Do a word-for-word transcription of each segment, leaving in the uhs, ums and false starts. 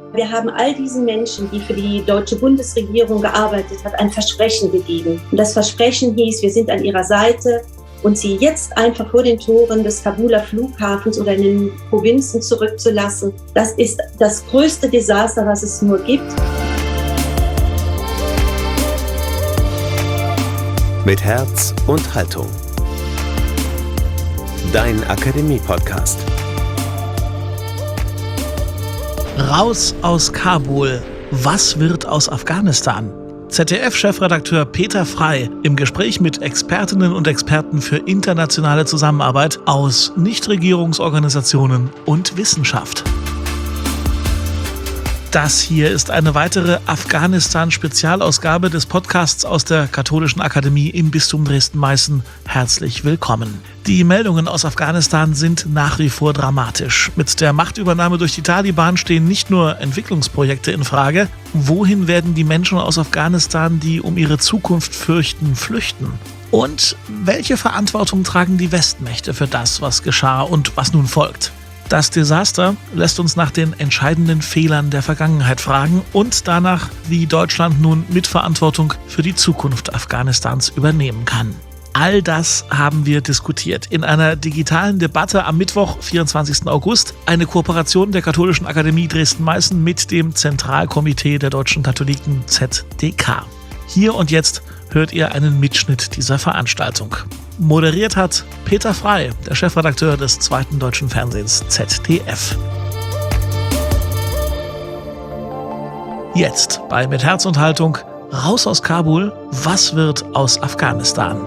Wir haben all diesen Menschen, die für die deutsche Bundesregierung gearbeitet hat, ein Versprechen gegeben. Und das Versprechen hieß, wir sind an ihrer Seite und sie jetzt einfach vor den Toren des Kabuler Flughafens oder in den Provinzen zurückzulassen, das ist das größte Desaster, was es nur gibt. Mit Herz und Haltung. Dein Akademie-Podcast. Raus aus Kabul. Was wird aus Afghanistan? Z D F-Chefredakteur Peter Frey im Gespräch mit Expertinnen und Experten für internationale Zusammenarbeit aus Nichtregierungsorganisationen und Wissenschaft. Das hier ist eine weitere Afghanistan-Spezialausgabe des Podcasts aus der Katholischen Akademie im Bistum Dresden-Meißen. Herzlich willkommen. Die Meldungen aus Afghanistan sind nach wie vor dramatisch. Mit der Machtübernahme durch die Taliban stehen nicht nur Entwicklungsprojekte in Frage. Wohin werden die Menschen aus Afghanistan, die um ihre Zukunft fürchten, flüchten? Und welche Verantwortung tragen die Westmächte für das, was geschah und was nun folgt? Das Desaster lässt uns nach den entscheidenden Fehlern der Vergangenheit fragen und danach, wie Deutschland nun Mitverantwortung für die Zukunft Afghanistans übernehmen kann. All das haben wir diskutiert in einer digitalen Debatte am Mittwoch, vierundzwanzigsten August, eine Kooperation der Katholischen Akademie Dresden-Meißen mit dem Zentralkomitee der deutschen Katholiken Z D K. Hier und jetzt hört ihr einen Mitschnitt dieser Veranstaltung. Moderiert hat Peter Frey, der Chefredakteur des zweiten deutschen Fernsehens Z D F. Jetzt bei Mit Herz und Haltung, raus aus Kabul, was wird aus Afghanistan?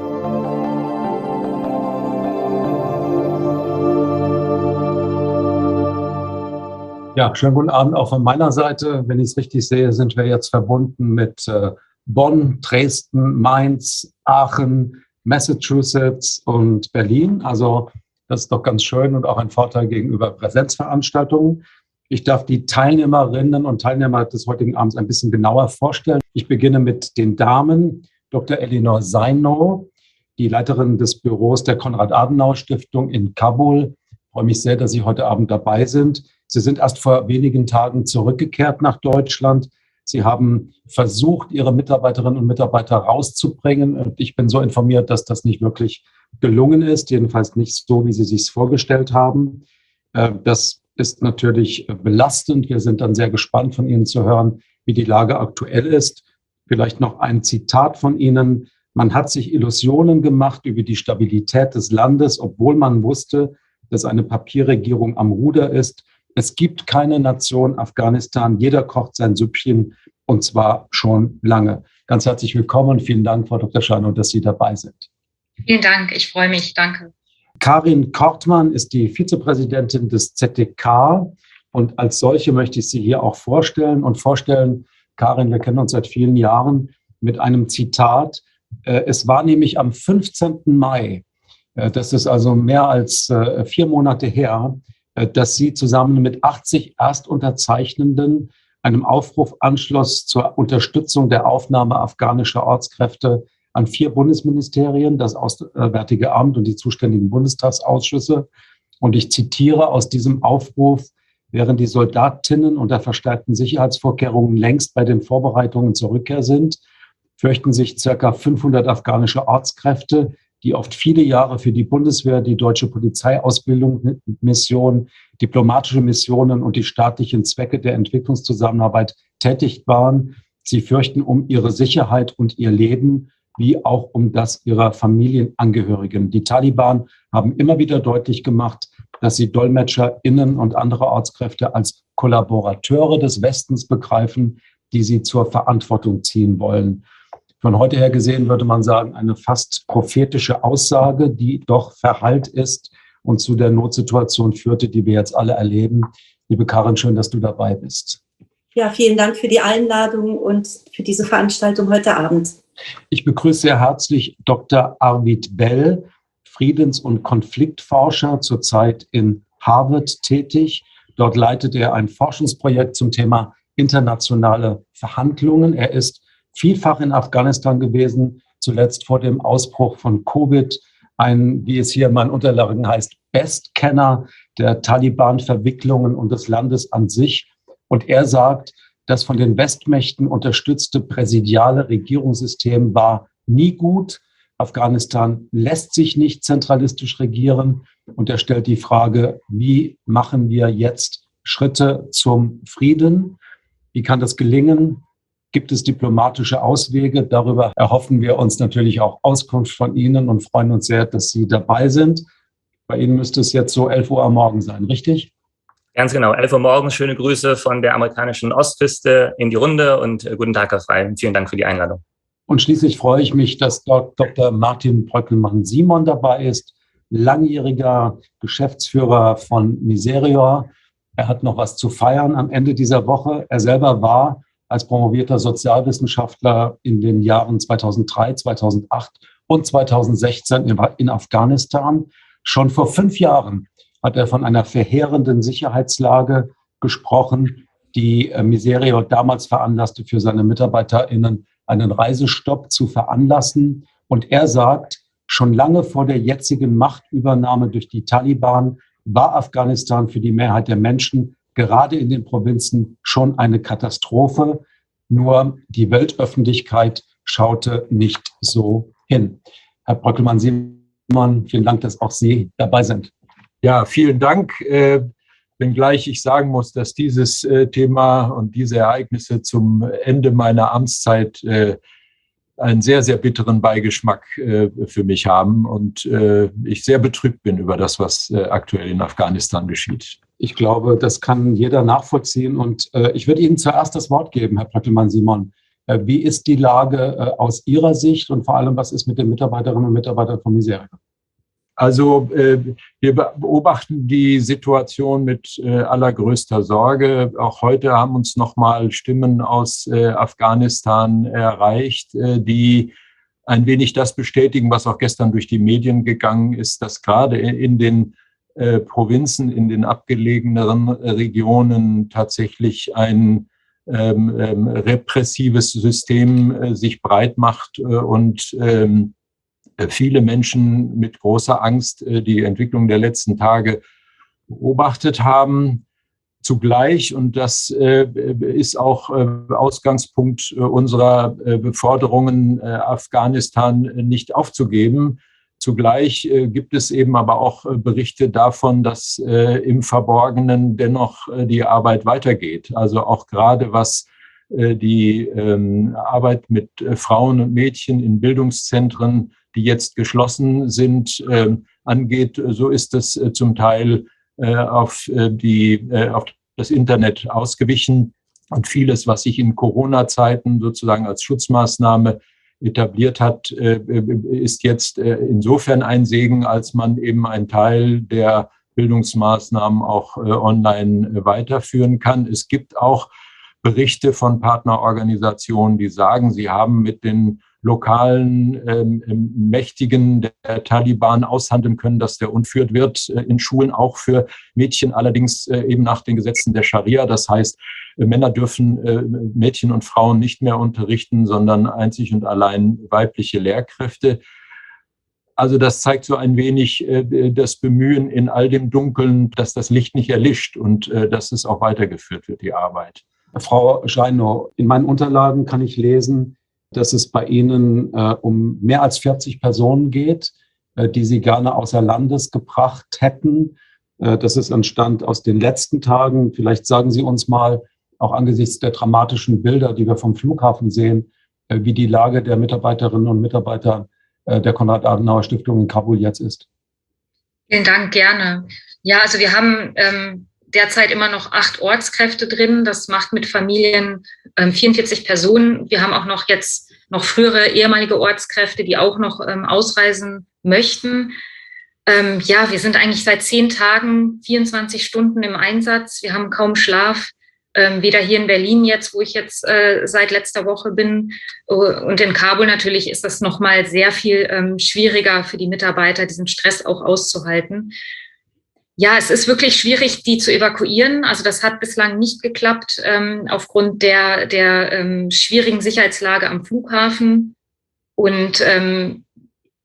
Ja, schönen guten Abend auch von meiner Seite. Wenn ich es richtig sehe, sind wir jetzt verbunden mit äh, Bonn, Dresden, Mainz, Aachen, Massachusetts und Berlin. Also das ist doch ganz schön und auch ein Vorteil gegenüber Präsenzveranstaltungen. Ich darf die Teilnehmerinnen und Teilnehmer des heutigen Abends ein bisschen genauer vorstellen. Ich beginne mit den Damen. Doktor Elinor Zainow, die Leiterin des Büros der Konrad-Adenauer-Stiftung in Kabul. Ich freue mich sehr, dass Sie heute Abend dabei sind. Sie sind erst vor wenigen Tagen zurückgekehrt nach Deutschland. Sie haben versucht, Ihre Mitarbeiterinnen und Mitarbeiter rauszubringen. Und ich bin so informiert, dass das nicht wirklich gelungen ist, jedenfalls nicht so, wie Sie sich es vorgestellt haben. Das ist natürlich belastend. Wir sind dann sehr gespannt, von Ihnen zu hören, wie die Lage aktuell ist. Vielleicht noch ein Zitat von Ihnen. Man hat sich Illusionen gemacht über die Stabilität des Landes, obwohl man wusste, dass eine Papierregierung am Ruder ist. Es gibt keine Nation Afghanistan. Jeder kocht sein Süppchen und zwar schon lange. Ganz herzlich willkommen und vielen Dank, Frau Doktor Zainow, dass Sie dabei sind. Vielen Dank, ich freue mich. Danke. Karin Kortmann ist die Vizepräsidentin des Z D K und als solche möchte ich Sie hier auch vorstellen und vorstellen, Karin, wir kennen uns seit vielen Jahren, mit einem Zitat. Es war nämlich am fünfzehnten Mai, das ist also mehr als vier Monate her, dass sie zusammen mit achtzig Erstunterzeichnenden einem Aufruf anschloss zur Unterstützung der Aufnahme afghanischer Ortskräfte an vier Bundesministerien, das Auswärtige Amt und die zuständigen Bundestagsausschüsse. Und ich zitiere aus diesem Aufruf: Während die Soldatinnen unter verstärkten Sicherheitsvorkehrungen längst bei den Vorbereitungen zur Rückkehr sind, fürchten sich circa fünfhundert afghanische Ortskräfte, die oft viele Jahre für die Bundeswehr, die deutsche Polizeiausbildung, Mission, diplomatische Missionen und die staatlichen Zwecke der Entwicklungszusammenarbeit tätig waren. Sie fürchten um ihre Sicherheit und ihr Leben, wie auch um das ihrer Familienangehörigen. Die Taliban haben immer wieder deutlich gemacht, dass sie DolmetscherInnen und andere Ortskräfte als Kollaborateure des Westens begreifen, die sie zur Verantwortung ziehen wollen. Von heute her gesehen würde man sagen, eine fast prophetische Aussage, die doch verhallt ist und zu der Notsituation führte, die wir jetzt alle erleben. Liebe Karin, schön, dass du dabei bist. Ja, vielen Dank für die Einladung und für diese Veranstaltung heute Abend. Ich begrüße sehr herzlich Doktor Arvid Bell, Friedens- und Konfliktforscher, zurzeit in Harvard tätig. Dort leitet er ein Forschungsprojekt zum Thema internationale Verhandlungen. Er ist vielfach in Afghanistan gewesen, zuletzt vor dem Ausbruch von Covid, ein, wie es hier in meinen Unterlagen heißt, Bestkenner der Taliban-Verwicklungen und des Landes an sich. Und er sagt, das von den Westmächten unterstützte präsidiale Regierungssystem war nie gut. Afghanistan lässt sich nicht zentralistisch regieren. Und er stellt die Frage, wie machen wir jetzt Schritte zum Frieden? Wie kann das gelingen? Gibt es diplomatische Auswege? Darüber erhoffen wir uns natürlich auch Auskunft von Ihnen und freuen uns sehr, dass Sie dabei sind. Bei Ihnen müsste es jetzt so elf Uhr am Morgen sein, richtig? Ganz genau, elf Uhr morgens. Schöne Grüße von der amerikanischen Ostküste in die Runde und äh, guten Tag, Herr Frey. Vielen Dank für die Einladung. Und schließlich freue ich mich, dass dort Doktor Martin Bröckelmann-Simon dabei ist, langjähriger Geschäftsführer von Miserior. Er hat noch was zu feiern am Ende dieser Woche. Er selber war als promovierter Sozialwissenschaftler in den Jahren zweitausenddrei, zweitausendacht und zweitausendsechzehn in Afghanistan. Schon vor fünf Jahren hat er von einer verheerenden Sicherheitslage gesprochen, die Miserior damals veranlasste, für seine MitarbeiterInnen einen Reisestopp zu veranlassen. Und er sagt, schon lange vor der jetzigen Machtübernahme durch die Taliban war Afghanistan für die Mehrheit der Menschen gerade in den Provinzen schon eine Katastrophe. Nur die Weltöffentlichkeit schaute nicht so hin. Herr Bröckelmann-Simon, vielen Dank, dass auch Sie dabei sind. Ja, vielen Dank. Äh, wenngleich ich sagen muss, dass dieses äh, Thema und diese Ereignisse zum Ende meiner Amtszeit äh, einen sehr, sehr bitteren Beigeschmack äh, für mich haben und äh, ich sehr betrübt bin über das, was äh, aktuell in Afghanistan geschieht. Ich glaube, das kann jeder nachvollziehen. Und äh, ich würde Ihnen zuerst das Wort geben, Herr Bröckelmann-Simon. Äh, wie ist die Lage äh, aus Ihrer Sicht und vor allem, was ist mit den Mitarbeiterinnen und Mitarbeitern von Miserior? Also äh, wir beobachten die Situation mit äh, allergrößter Sorge. Auch heute haben uns nochmal Stimmen aus äh, Afghanistan erreicht, äh, die ein wenig das bestätigen, was auch gestern durch die Medien gegangen ist, dass gerade in den äh, Provinzen, in den abgelegeneren Regionen tatsächlich ein ähm, ähm, repressives System äh, sich breit macht äh, und ähm, viele Menschen mit großer Angst die Entwicklung der letzten Tage beobachtet haben. Zugleich, und das ist auch Ausgangspunkt unserer Forderungen, Afghanistan nicht aufzugeben, zugleich gibt es eben aber auch Berichte davon, dass im Verborgenen dennoch die Arbeit weitergeht. Also auch gerade was die Arbeit mit Frauen und Mädchen in Bildungszentren, die jetzt geschlossen sind, äh, angeht, so ist es äh, zum Teil äh, auf, äh, die, äh, auf das Internet ausgewichen. Und vieles, was sich in Corona-Zeiten sozusagen als Schutzmaßnahme etabliert hat, äh, ist jetzt äh, insofern ein Segen, als man eben einen Teil der Bildungsmaßnahmen auch äh, online äh, weiterführen kann. Es gibt auch Berichte von Partnerorganisationen, die sagen, sie haben mit den lokalen ähm, Mächtigen der Taliban aushandeln können, dass der entführt wird äh, in Schulen, auch für Mädchen, allerdings äh, eben nach den Gesetzen der Scharia. Das heißt, äh, Männer dürfen äh, Mädchen und Frauen nicht mehr unterrichten, sondern einzig und allein weibliche Lehrkräfte. Also das zeigt so ein wenig äh, das Bemühen in all dem Dunkeln, dass das Licht nicht erlischt und äh, dass es auch weitergeführt wird, die Arbeit. Frau Scheinow, in meinen Unterlagen kann ich lesen, dass es bei Ihnen äh, um mehr als vierzig Personen geht, äh, die Sie gerne außer Landes gebracht hätten. Äh, das ist ein Stand aus den letzten Tagen. Vielleicht sagen Sie uns mal, auch angesichts der dramatischen Bilder, die wir vom Flughafen sehen, äh, wie die Lage der Mitarbeiterinnen und Mitarbeiter äh, der Konrad-Adenauer-Stiftung in Kabul jetzt ist. Vielen Dank, gerne. Ja, also wir haben ähm, derzeit immer noch acht Ortskräfte drin. Das macht mit Familien ähm, vierundvierzig Personen. Wir haben auch noch jetzt noch frühere ehemalige Ortskräfte, die auch noch ähm, ausreisen möchten. Ähm, ja, wir sind eigentlich seit zehn Tagen, vierundzwanzig Stunden im Einsatz. Wir haben kaum Schlaf, ähm, weder hier in Berlin jetzt, wo ich jetzt äh, seit letzter Woche bin, und in Kabul natürlich ist das nochmal sehr viel ähm, schwieriger für die Mitarbeiter, diesen Stress auch auszuhalten. Ja, es ist wirklich schwierig, die zu evakuieren. Also das hat bislang nicht geklappt, ähm, aufgrund der, der ähm, schwierigen Sicherheitslage am Flughafen. Und ähm,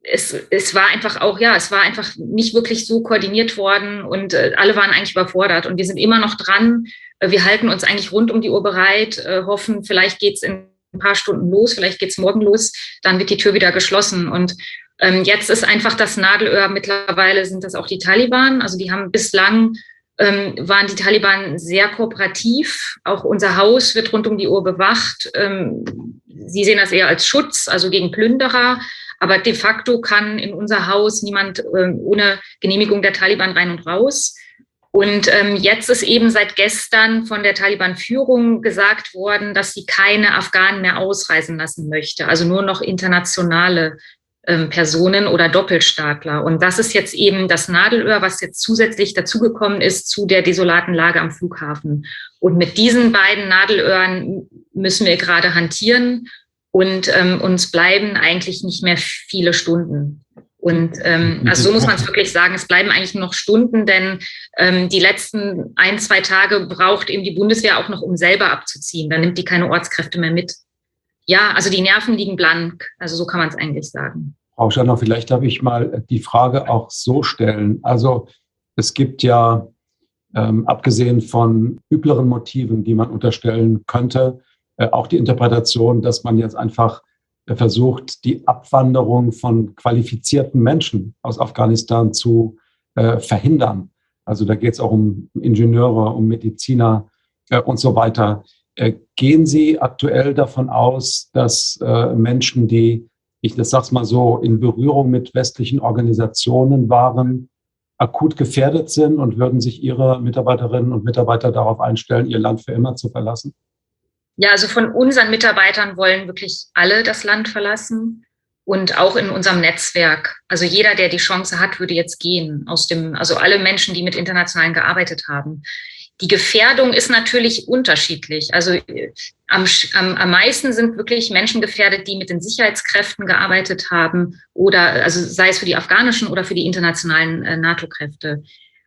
es, es war einfach auch, ja, es war einfach nicht wirklich so koordiniert worden und äh, alle waren eigentlich überfordert. Und wir sind immer noch dran. Wir halten uns eigentlich rund um die Uhr bereit, äh, hoffen, vielleicht geht's in ein paar Stunden los, vielleicht geht's morgen los, dann wird die Tür wieder geschlossen. Und ähm, jetzt ist einfach das Nadelöhr, mittlerweile sind das auch die Taliban. Also die haben bislang, ähm, waren die Taliban sehr kooperativ. Auch unser Haus wird rund um die Uhr bewacht. Ähm, sie sehen das eher als Schutz, also gegen Plünderer. Aber de facto kann in unser Haus niemand äh, ohne Genehmigung der Taliban rein und raus. Und ähm, jetzt ist eben seit gestern von der Taliban-Führung gesagt worden, dass sie keine Afghanen mehr ausreisen lassen möchte, also nur noch internationale ähm, Personen oder Doppelstaatler. Und das ist jetzt eben das Nadelöhr, was jetzt zusätzlich dazugekommen ist zu der desolaten Lage am Flughafen. Und mit diesen beiden Nadelöhren müssen wir gerade hantieren und ähm, uns bleiben eigentlich nicht mehr viele Stunden. Und ähm, also so muss man es wirklich sagen, es bleiben eigentlich nur noch Stunden, denn ähm, die letzten ein, zwei Tage braucht eben die Bundeswehr auch noch, um selber abzuziehen. Dann nimmt die keine Ortskräfte mehr mit. Ja, also die Nerven liegen blank. Also so kann man es eigentlich sagen. Frau Schanner, vielleicht darf ich mal die Frage auch so stellen. Also es gibt ja, ähm, abgesehen von übleren Motiven, die man unterstellen könnte, äh, auch die Interpretation, dass man jetzt einfach versucht, die Abwanderung von qualifizierten Menschen aus Afghanistan zu äh, verhindern. Also da geht es auch um Ingenieure, um Mediziner äh, und so weiter. Äh, gehen Sie aktuell davon aus, dass äh, Menschen, die, ich das sag's mal so, in Berührung mit westlichen Organisationen waren, akut gefährdet sind und würden sich Ihre Mitarbeiterinnen und Mitarbeiter darauf einstellen, ihr Land für immer zu verlassen? Ja, also von unseren Mitarbeitern wollen wirklich alle das Land verlassen und auch in unserem Netzwerk. Also jeder, der die Chance hat, würde jetzt gehen aus dem, also alle Menschen, die mit Internationalen gearbeitet haben. Die Gefährdung ist natürlich unterschiedlich. Also am, am, am meisten sind wirklich Menschen gefährdet, die mit den Sicherheitskräften gearbeitet haben oder, also sei es für die afghanischen oder für die internationalen äh, NATO-Kräfte.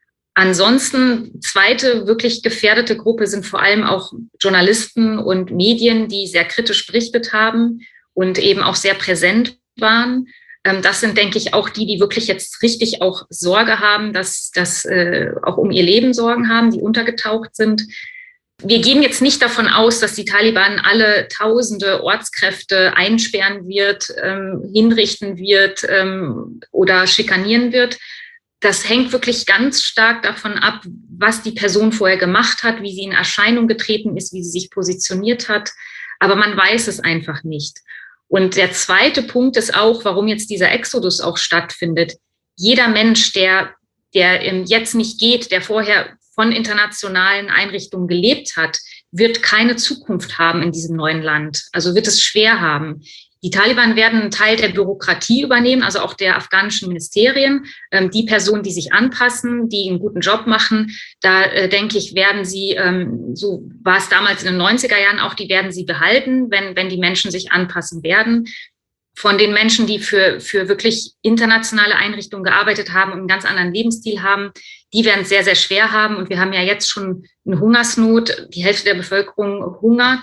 Ansonsten, zweite wirklich gefährdete Gruppe sind vor allem auch Journalisten und Medien, die sehr kritisch berichtet haben und eben auch sehr präsent waren. Das sind, denke ich, auch die, die wirklich jetzt richtig auch Sorge haben, dass, dass äh, auch um ihr Leben Sorgen haben, die untergetaucht sind. Wir gehen jetzt nicht davon aus, dass die Taliban alle tausende Ortskräfte einsperren wird, ähm, hinrichten wird ähm, oder schikanieren wird. Das hängt wirklich ganz stark davon ab, was die Person vorher gemacht hat, wie sie in Erscheinung getreten ist, wie sie sich positioniert hat. Aber man weiß es einfach nicht. Und der zweite Punkt ist auch, warum jetzt dieser Exodus auch stattfindet. Jeder Mensch, der, der jetzt nicht geht, der vorher von internationalen Einrichtungen gelebt hat, wird keine Zukunft haben in diesem neuen Land. Also wird es schwer haben. Die Taliban werden einen Teil der Bürokratie übernehmen, also auch der afghanischen Ministerien. Ähm, die Personen, die sich anpassen, die einen guten Job machen, da äh, denke ich, werden sie, ähm, so war es damals in den neunziger Jahren auch, die werden sie behalten, wenn, wenn die Menschen sich anpassen werden. Von den Menschen, die für, für wirklich internationale Einrichtungen gearbeitet haben und einen ganz anderen Lebensstil haben, die werden es sehr, sehr schwer haben. Und wir haben ja jetzt schon eine Hungersnot. Die Hälfte der Bevölkerung hungert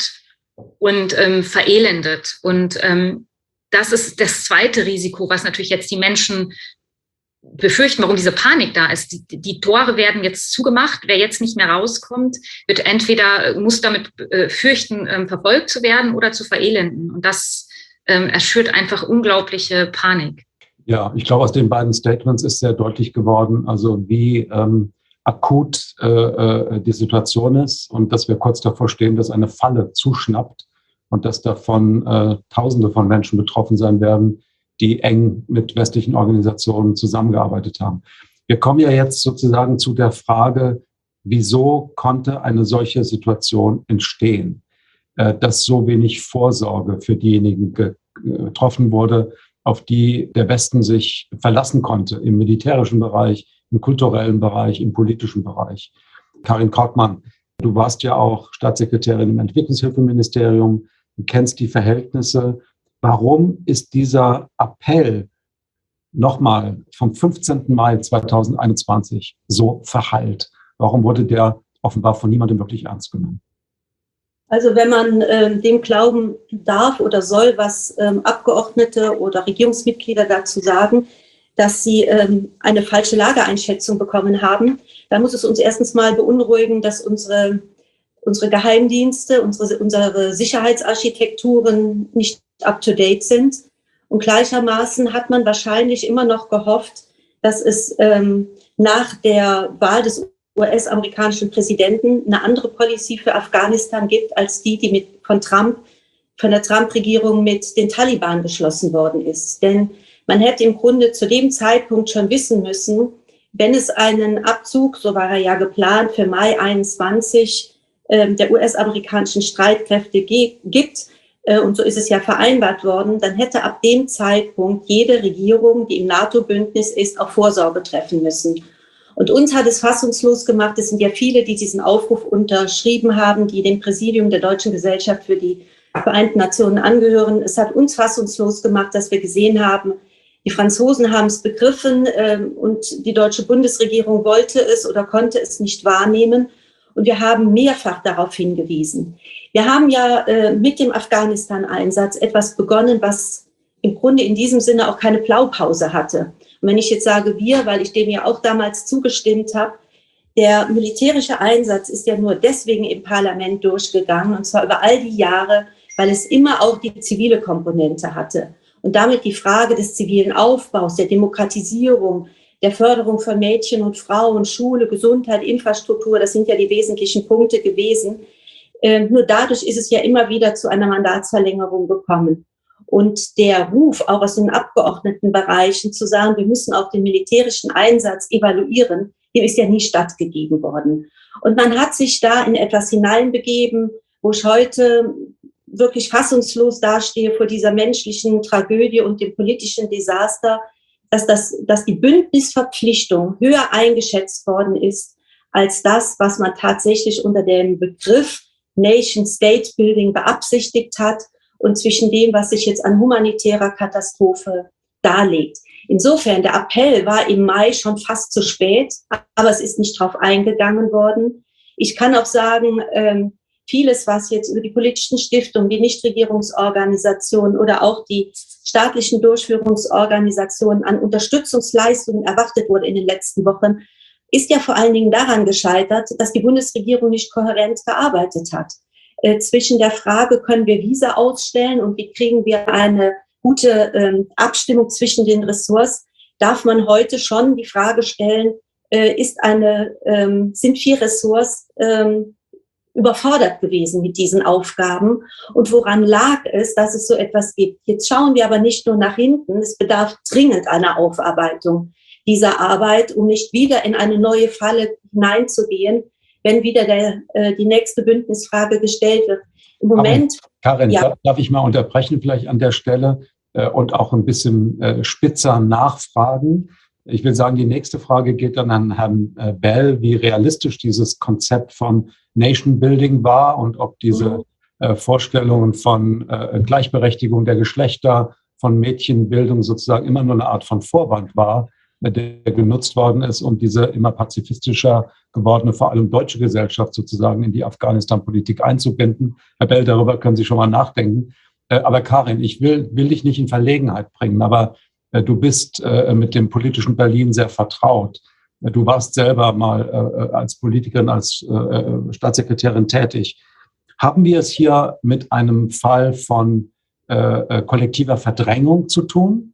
und ähm, verelendet. Und ähm, das ist das zweite Risiko, was natürlich jetzt die Menschen befürchten, warum diese Panik da ist. Die, die Tore werden jetzt zugemacht. Wer jetzt nicht mehr rauskommt, wird entweder, muss damit äh, fürchten, ähm, verfolgt zu werden oder zu verelenden. Und das ähm, erschürt einfach unglaubliche Panik. Ja, ich glaube, aus den beiden Statements ist sehr deutlich geworden, also wie ähm, akut äh, äh, die Situation ist und dass wir kurz davor stehen, dass eine Falle zuschnappt und dass davon äh, Tausende von Menschen betroffen sein werden, die eng mit westlichen Organisationen zusammengearbeitet haben. Wir kommen ja jetzt sozusagen zu der Frage, wieso konnte eine solche Situation entstehen, äh, dass so wenig Vorsorge für diejenigen getroffen wurde, auf die der Westen sich verlassen konnte im militärischen Bereich, im kulturellen Bereich, im politischen Bereich. Karin Kortmann, du warst ja auch Staatssekretärin im Entwicklungshilfeministerium, du kennst die Verhältnisse. Warum ist dieser Appell nochmal vom fünfzehnten Mai zweitausendeinundzwanzig so verhallt? Warum wurde der offenbar von niemandem wirklich ernst genommen? Also wenn man äh, dem glauben darf oder soll, was ähm, Abgeordnete oder Regierungsmitglieder dazu sagen, dass sie ähm, eine falsche Lageeinschätzung bekommen haben, dann muss es uns erstens mal beunruhigen, dass unsere, unsere Geheimdienste, unsere, unsere Sicherheitsarchitekturen nicht up-to-date sind. Und gleichermaßen hat man wahrscheinlich immer noch gehofft, dass es ähm, nach der Wahl des U S-amerikanischen Präsidenten eine andere Policy für Afghanistan gibt, als die, die mit, von Trump, von der Trump-Regierung mit den Taliban beschlossen worden ist. Denn man hätte im Grunde zu dem Zeitpunkt schon wissen müssen, wenn es einen Abzug, so war er ja geplant, für Mai einundzwanzig äh, der U S-amerikanischen Streitkräfte ge- gibt, äh, und so ist es ja vereinbart worden, dann hätte ab dem Zeitpunkt jede Regierung, die im NATO-Bündnis ist, auch Vorsorge treffen müssen. Und uns hat es fassungslos gemacht, es sind ja viele, die diesen Aufruf unterschrieben haben, die dem Präsidium der Deutschen Gesellschaft für die Vereinten Nationen angehören. Es hat uns fassungslos gemacht, dass wir gesehen haben, die Franzosen haben es begriffen ähm, und die deutsche Bundesregierung wollte es oder konnte es nicht wahrnehmen. Und wir haben mehrfach darauf hingewiesen. Wir haben ja äh, mit dem Afghanistan-Einsatz etwas begonnen, was im Grunde in diesem Sinne auch keine Blaupause hatte. Und wenn ich jetzt sage wir, weil ich dem ja auch damals zugestimmt habe, der militärische Einsatz ist ja nur deswegen im Parlament durchgegangen, und zwar über all die Jahre, weil es immer auch die zivile Komponente hatte. Und damit die Frage des zivilen Aufbaus, der Demokratisierung, der Förderung von Mädchen und Frauen, Schule, Gesundheit, Infrastruktur, das sind ja die wesentlichen Punkte gewesen. Ähm, nur dadurch ist es ja immer wieder zu einer Mandatsverlängerung gekommen. Und der Ruf auch aus den Abgeordnetenbereichen zu sagen, wir müssen auch den militärischen Einsatz evaluieren, dem ist ja nie stattgegeben worden. Und man hat sich da in etwas hineinbegeben, wo ich heute wirklich fassungslos dastehe vor dieser menschlichen Tragödie und dem politischen Desaster, dass, das, dass die Bündnisverpflichtung höher eingeschätzt worden ist als das, was man tatsächlich unter dem Begriff Nation-State-Building beabsichtigt hat und zwischen dem, was sich jetzt an humanitärer Katastrophe darlegt. Insofern, der Appell war im Mai schon fast zu spät, aber es ist nicht drauf eingegangen worden. Ich kann auch sagen, ähm, vieles, was jetzt über die politischen Stiftungen, die Nichtregierungsorganisationen oder auch die staatlichen Durchführungsorganisationen an Unterstützungsleistungen erwartet wurde in den letzten Wochen, ist ja vor allen Dingen daran gescheitert, dass die Bundesregierung nicht kohärent gearbeitet hat. Äh, zwischen der Frage, können wir Visa ausstellen und wie kriegen wir eine gute ähm, Abstimmung zwischen den Ressorts, darf man heute schon die Frage stellen, äh, ist eine, ähm, sind vier Ressorts ähm, überfordert gewesen mit diesen Aufgaben und woran lag es, dass es so etwas gibt. Jetzt schauen wir aber nicht nur nach hinten, es bedarf dringend einer Aufarbeitung dieser Arbeit, um nicht wieder in eine neue Falle hineinzugehen, wenn wieder der, äh, die nächste Bündnisfrage gestellt wird. Im Moment... Karin, ja. darf, darf ich mal unterbrechen vielleicht an der Stelle äh, und auch ein bisschen äh, spitzer nachfragen? Ich will sagen, die nächste Frage geht dann an Herrn äh, Bell, wie realistisch dieses Konzept von Nation Building war und ob diese äh, Vorstellungen von äh, Gleichberechtigung der Geschlechter, von Mädchenbildung sozusagen immer nur eine Art von Vorwand war, der genutzt worden ist, um diese immer pazifistischer gewordene, vor allem deutsche Gesellschaft sozusagen in die Afghanistan-Politik einzubinden. Herr Bell, darüber können Sie schon mal nachdenken. Äh, aber Karin, ich will, will dich nicht in Verlegenheit bringen, aber äh, du bist äh, mit dem politischen Berlin sehr vertraut. Du warst selber mal äh, als Politikerin, als äh, Staatssekretärin tätig. Haben wir es hier mit einem Fall von äh, kollektiver Verdrängung zu tun?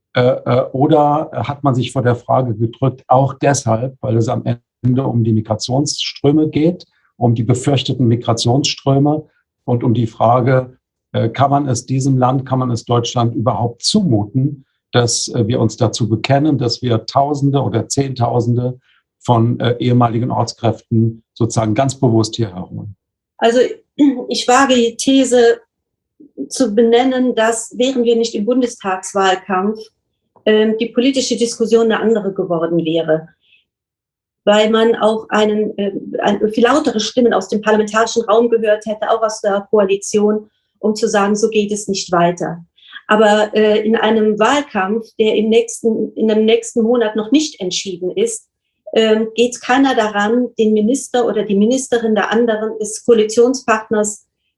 Äh, oder hat man sich vor der Frage gedrückt, auch deshalb, weil es am Ende um die Migrationsströme geht, um die befürchteten Migrationsströme und um die Frage, äh, kann man es diesem Land, kann man es Deutschland überhaupt zumuten, dass äh, wir uns dazu bekennen, dass wir Tausende oder Zehntausende von äh, ehemaligen Ortskräften sozusagen ganz bewusst hierher holen? Also ich wage die These zu benennen, dass wären wir nicht im Bundestagswahlkampf, äh, die politische Diskussion eine andere geworden wäre. Weil man auch einen, äh, ein, viel lautere Stimmen aus dem parlamentarischen Raum gehört hätte, auch aus der Koalition, um zu sagen, so geht es nicht weiter. Aber äh, in einem Wahlkampf, der im nächsten, in dem nächsten Monat noch nicht entschieden ist, äh, geht keiner daran, den Minister oder die Ministerin der anderen, des Koalitionspartners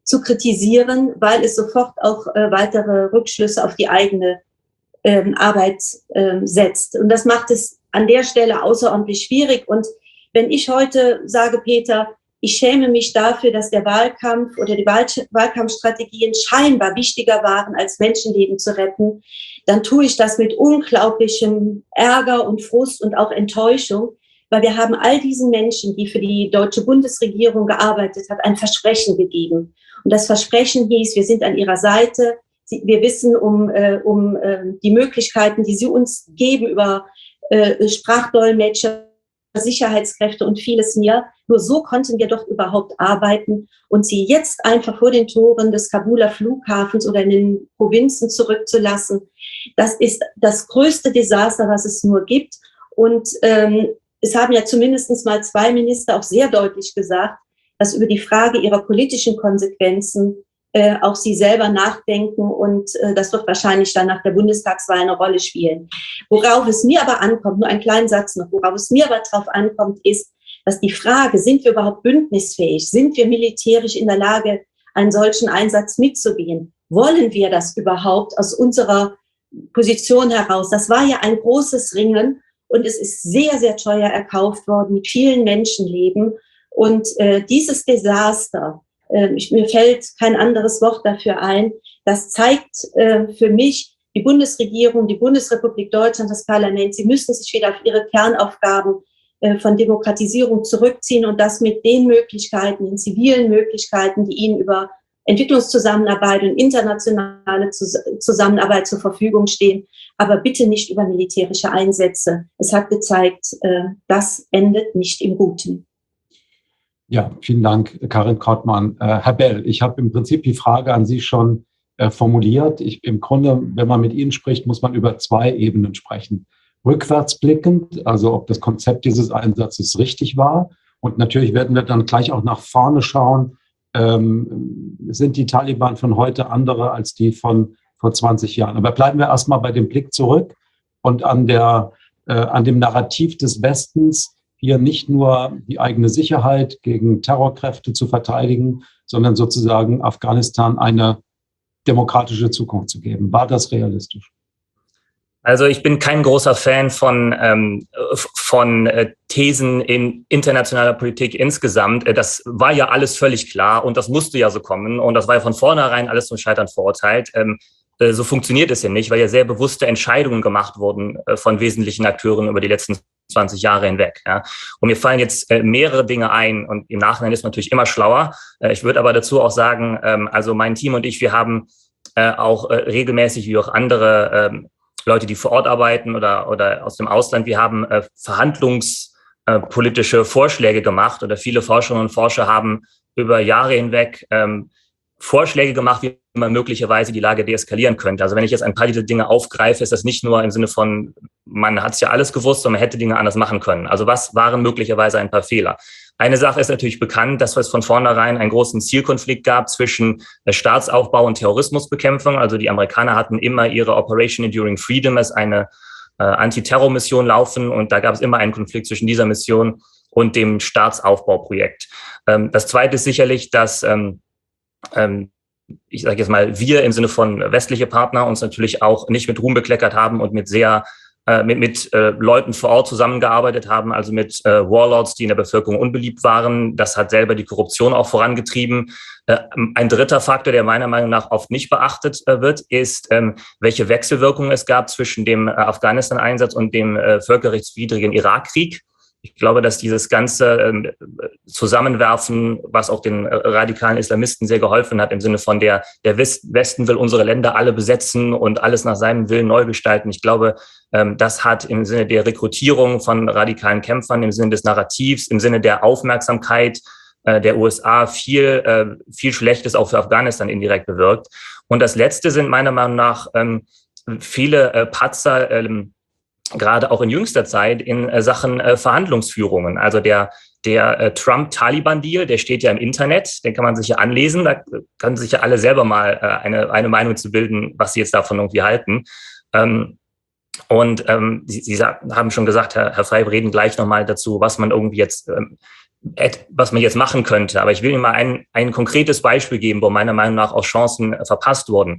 zu kritisieren, weil es sofort auch äh, weitere Rückschlüsse auf die eigene ähm, Arbeit ähm, setzt. Und das macht es an der Stelle außerordentlich schwierig. Und wenn ich heute sage, Peter, ich schäme mich dafür, dass der Wahlkampf oder die Wahl- Wahlkampfstrategien scheinbar wichtiger waren, als Menschenleben zu retten, dann tue ich das mit unglaublichem Ärger und Frust und auch Enttäuschung, weil wir haben all diesen Menschen, die für die deutsche Bundesregierung gearbeitet hat, ein Versprechen gegeben. Und das Versprechen hieß, wir sind an ihrer Seite, wir wissen um, äh, um äh, die Möglichkeiten, die sie uns geben über äh, Sprachdolmetscher, Sicherheitskräfte und vieles mehr. Nur so konnten wir doch überhaupt arbeiten, und sie jetzt einfach vor den Toren des Kabuler Flughafens oder in den Provinzen zurückzulassen, das ist das größte Desaster, was es nur gibt. Und ähm, es haben ja zumindest mal zwei Minister auch sehr deutlich gesagt, dass über die Frage ihrer politischen Konsequenzen äh, auch sie selber nachdenken, und äh, das wird wahrscheinlich dann nach der Bundestagswahl eine Rolle spielen. Worauf es mir aber ankommt, nur einen kleinen Satz noch, worauf es mir aber drauf ankommt, ist, dass die Frage, sind wir überhaupt bündnisfähig, sind wir militärisch in der Lage, einen solchen Einsatz mitzugehen? Wollen wir das überhaupt aus unserer Position heraus? Das war ja ein großes Ringen, und es ist sehr, sehr teuer erkauft worden mit vielen Menschenleben. Und äh, dieses Desaster, äh, ich, mir fällt kein anderes Wort dafür ein, das zeigt äh, für mich, die Bundesregierung, die Bundesrepublik Deutschland, das Parlament, sie müssen sich wieder auf ihre Kernaufgaben äh, von Demokratisierung zurückziehen, und das mit den Möglichkeiten, den zivilen Möglichkeiten, die ihnen über Entwicklungszusammenarbeit und internationale Zusammenarbeit zur Verfügung stehen, aber bitte nicht über militärische Einsätze. Es hat gezeigt, das endet nicht im Guten. Ja, vielen Dank, Karin Krottmann. Herr Bell, ich habe im Prinzip die Frage an Sie schon formuliert. Ich, im Grunde, wenn man mit Ihnen spricht, muss man über zwei Ebenen sprechen. Rückwärtsblickend, also ob das Konzept dieses Einsatzes richtig war. Und natürlich werden wir dann gleich auch nach vorne schauen. Ähm, sind die Taliban von heute andere als die von vor zwanzig Jahren? Aber bleiben wir erstmal bei dem Blick zurück und an, der, äh, an dem Narrativ des Westens, hier nicht nur die eigene Sicherheit gegen Terrorkräfte zu verteidigen, sondern sozusagen Afghanistan eine demokratische Zukunft zu geben. War das realistisch? Also ich bin kein großer Fan von, ähm, von äh, Thesen in internationaler Politik insgesamt. Das war ja alles völlig klar, und das musste ja so kommen, und das war ja von vornherein alles zum Scheitern verurteilt. Ähm, äh, so funktioniert es ja nicht, weil ja sehr bewusste Entscheidungen gemacht wurden äh, von wesentlichen Akteuren über die letzten zwanzig Jahre hinweg. Ja. Und mir fallen jetzt äh, mehrere Dinge ein, und im Nachhinein ist man natürlich immer schlauer. Äh, ich würde aber dazu auch sagen, ähm, also mein Team und ich, wir haben äh, auch äh, regelmäßig, wie auch andere äh, Leute, die vor Ort arbeiten oder oder aus dem Ausland, wir haben äh, verhandlungspolitische äh, Vorschläge gemacht, oder viele Forscherinnen und Forscher haben über Jahre hinweg ähm, Vorschläge gemacht, wie man möglicherweise die Lage deeskalieren könnte. Also wenn ich jetzt ein paar dieser Dinge aufgreife, ist das nicht nur im Sinne von, man hat es ja alles gewusst, sondern man hätte Dinge anders machen können. Also was waren möglicherweise ein paar Fehler? Eine Sache ist natürlich bekannt, dass es von vornherein einen großen Zielkonflikt gab zwischen Staatsaufbau und Terrorismusbekämpfung. Also die Amerikaner hatten immer ihre Operation Enduring Freedom als eine äh, Antiterrormission laufen, und da gab es immer einen Konflikt zwischen dieser Mission und dem Staatsaufbauprojekt. Ähm, das Zweite ist sicherlich, dass ähm, ähm, ich sage jetzt mal, wir im Sinne von westliche Partner uns natürlich auch nicht mit Ruhm bekleckert haben und mit sehr äh, mit, mit äh, Leuten vor Ort zusammengearbeitet haben, also mit äh, Warlords, die in der Bevölkerung unbeliebt waren. Das hat selber die Korruption auch vorangetrieben. Äh, ein dritter Faktor, der meiner Meinung nach oft nicht beachtet äh, wird, ist, ähm, welche Wechselwirkungen es gab zwischen dem äh, Afghanistan-Einsatz und dem äh, völkerrechtswidrigen Irakkrieg. Ich glaube, dass dieses ganze ähm, Zusammenwerfen, was auch den äh, radikalen Islamisten sehr geholfen hat, im Sinne von der, der Westen will unsere Länder alle besetzen und alles nach seinem Willen neu gestalten. Ich glaube, ähm, das hat im Sinne der Rekrutierung von radikalen Kämpfern, im Sinne des Narrativs, im Sinne der Aufmerksamkeit äh, der U S A viel, äh, viel Schlechtes auch für Afghanistan indirekt bewirkt. Und das Letzte sind meiner Meinung nach ähm, viele äh, Patzer, ähm, gerade auch in jüngster Zeit in äh, Sachen äh, Verhandlungsführungen. Also der, der äh, Trump-Taliban-Deal, der steht ja im Internet, den kann man sich ja anlesen, da können sich ja alle selber mal äh, eine, eine Meinung zu bilden, was sie jetzt davon irgendwie halten. Ähm, und ähm, Sie, Sie haben schon gesagt, Herr, Herr Frey, wir reden gleich nochmal dazu, was man irgendwie jetzt ähm, was man jetzt machen könnte. Aber ich will Ihnen mal ein, ein konkretes Beispiel geben, wo meiner Meinung nach auch Chancen verpasst wurden.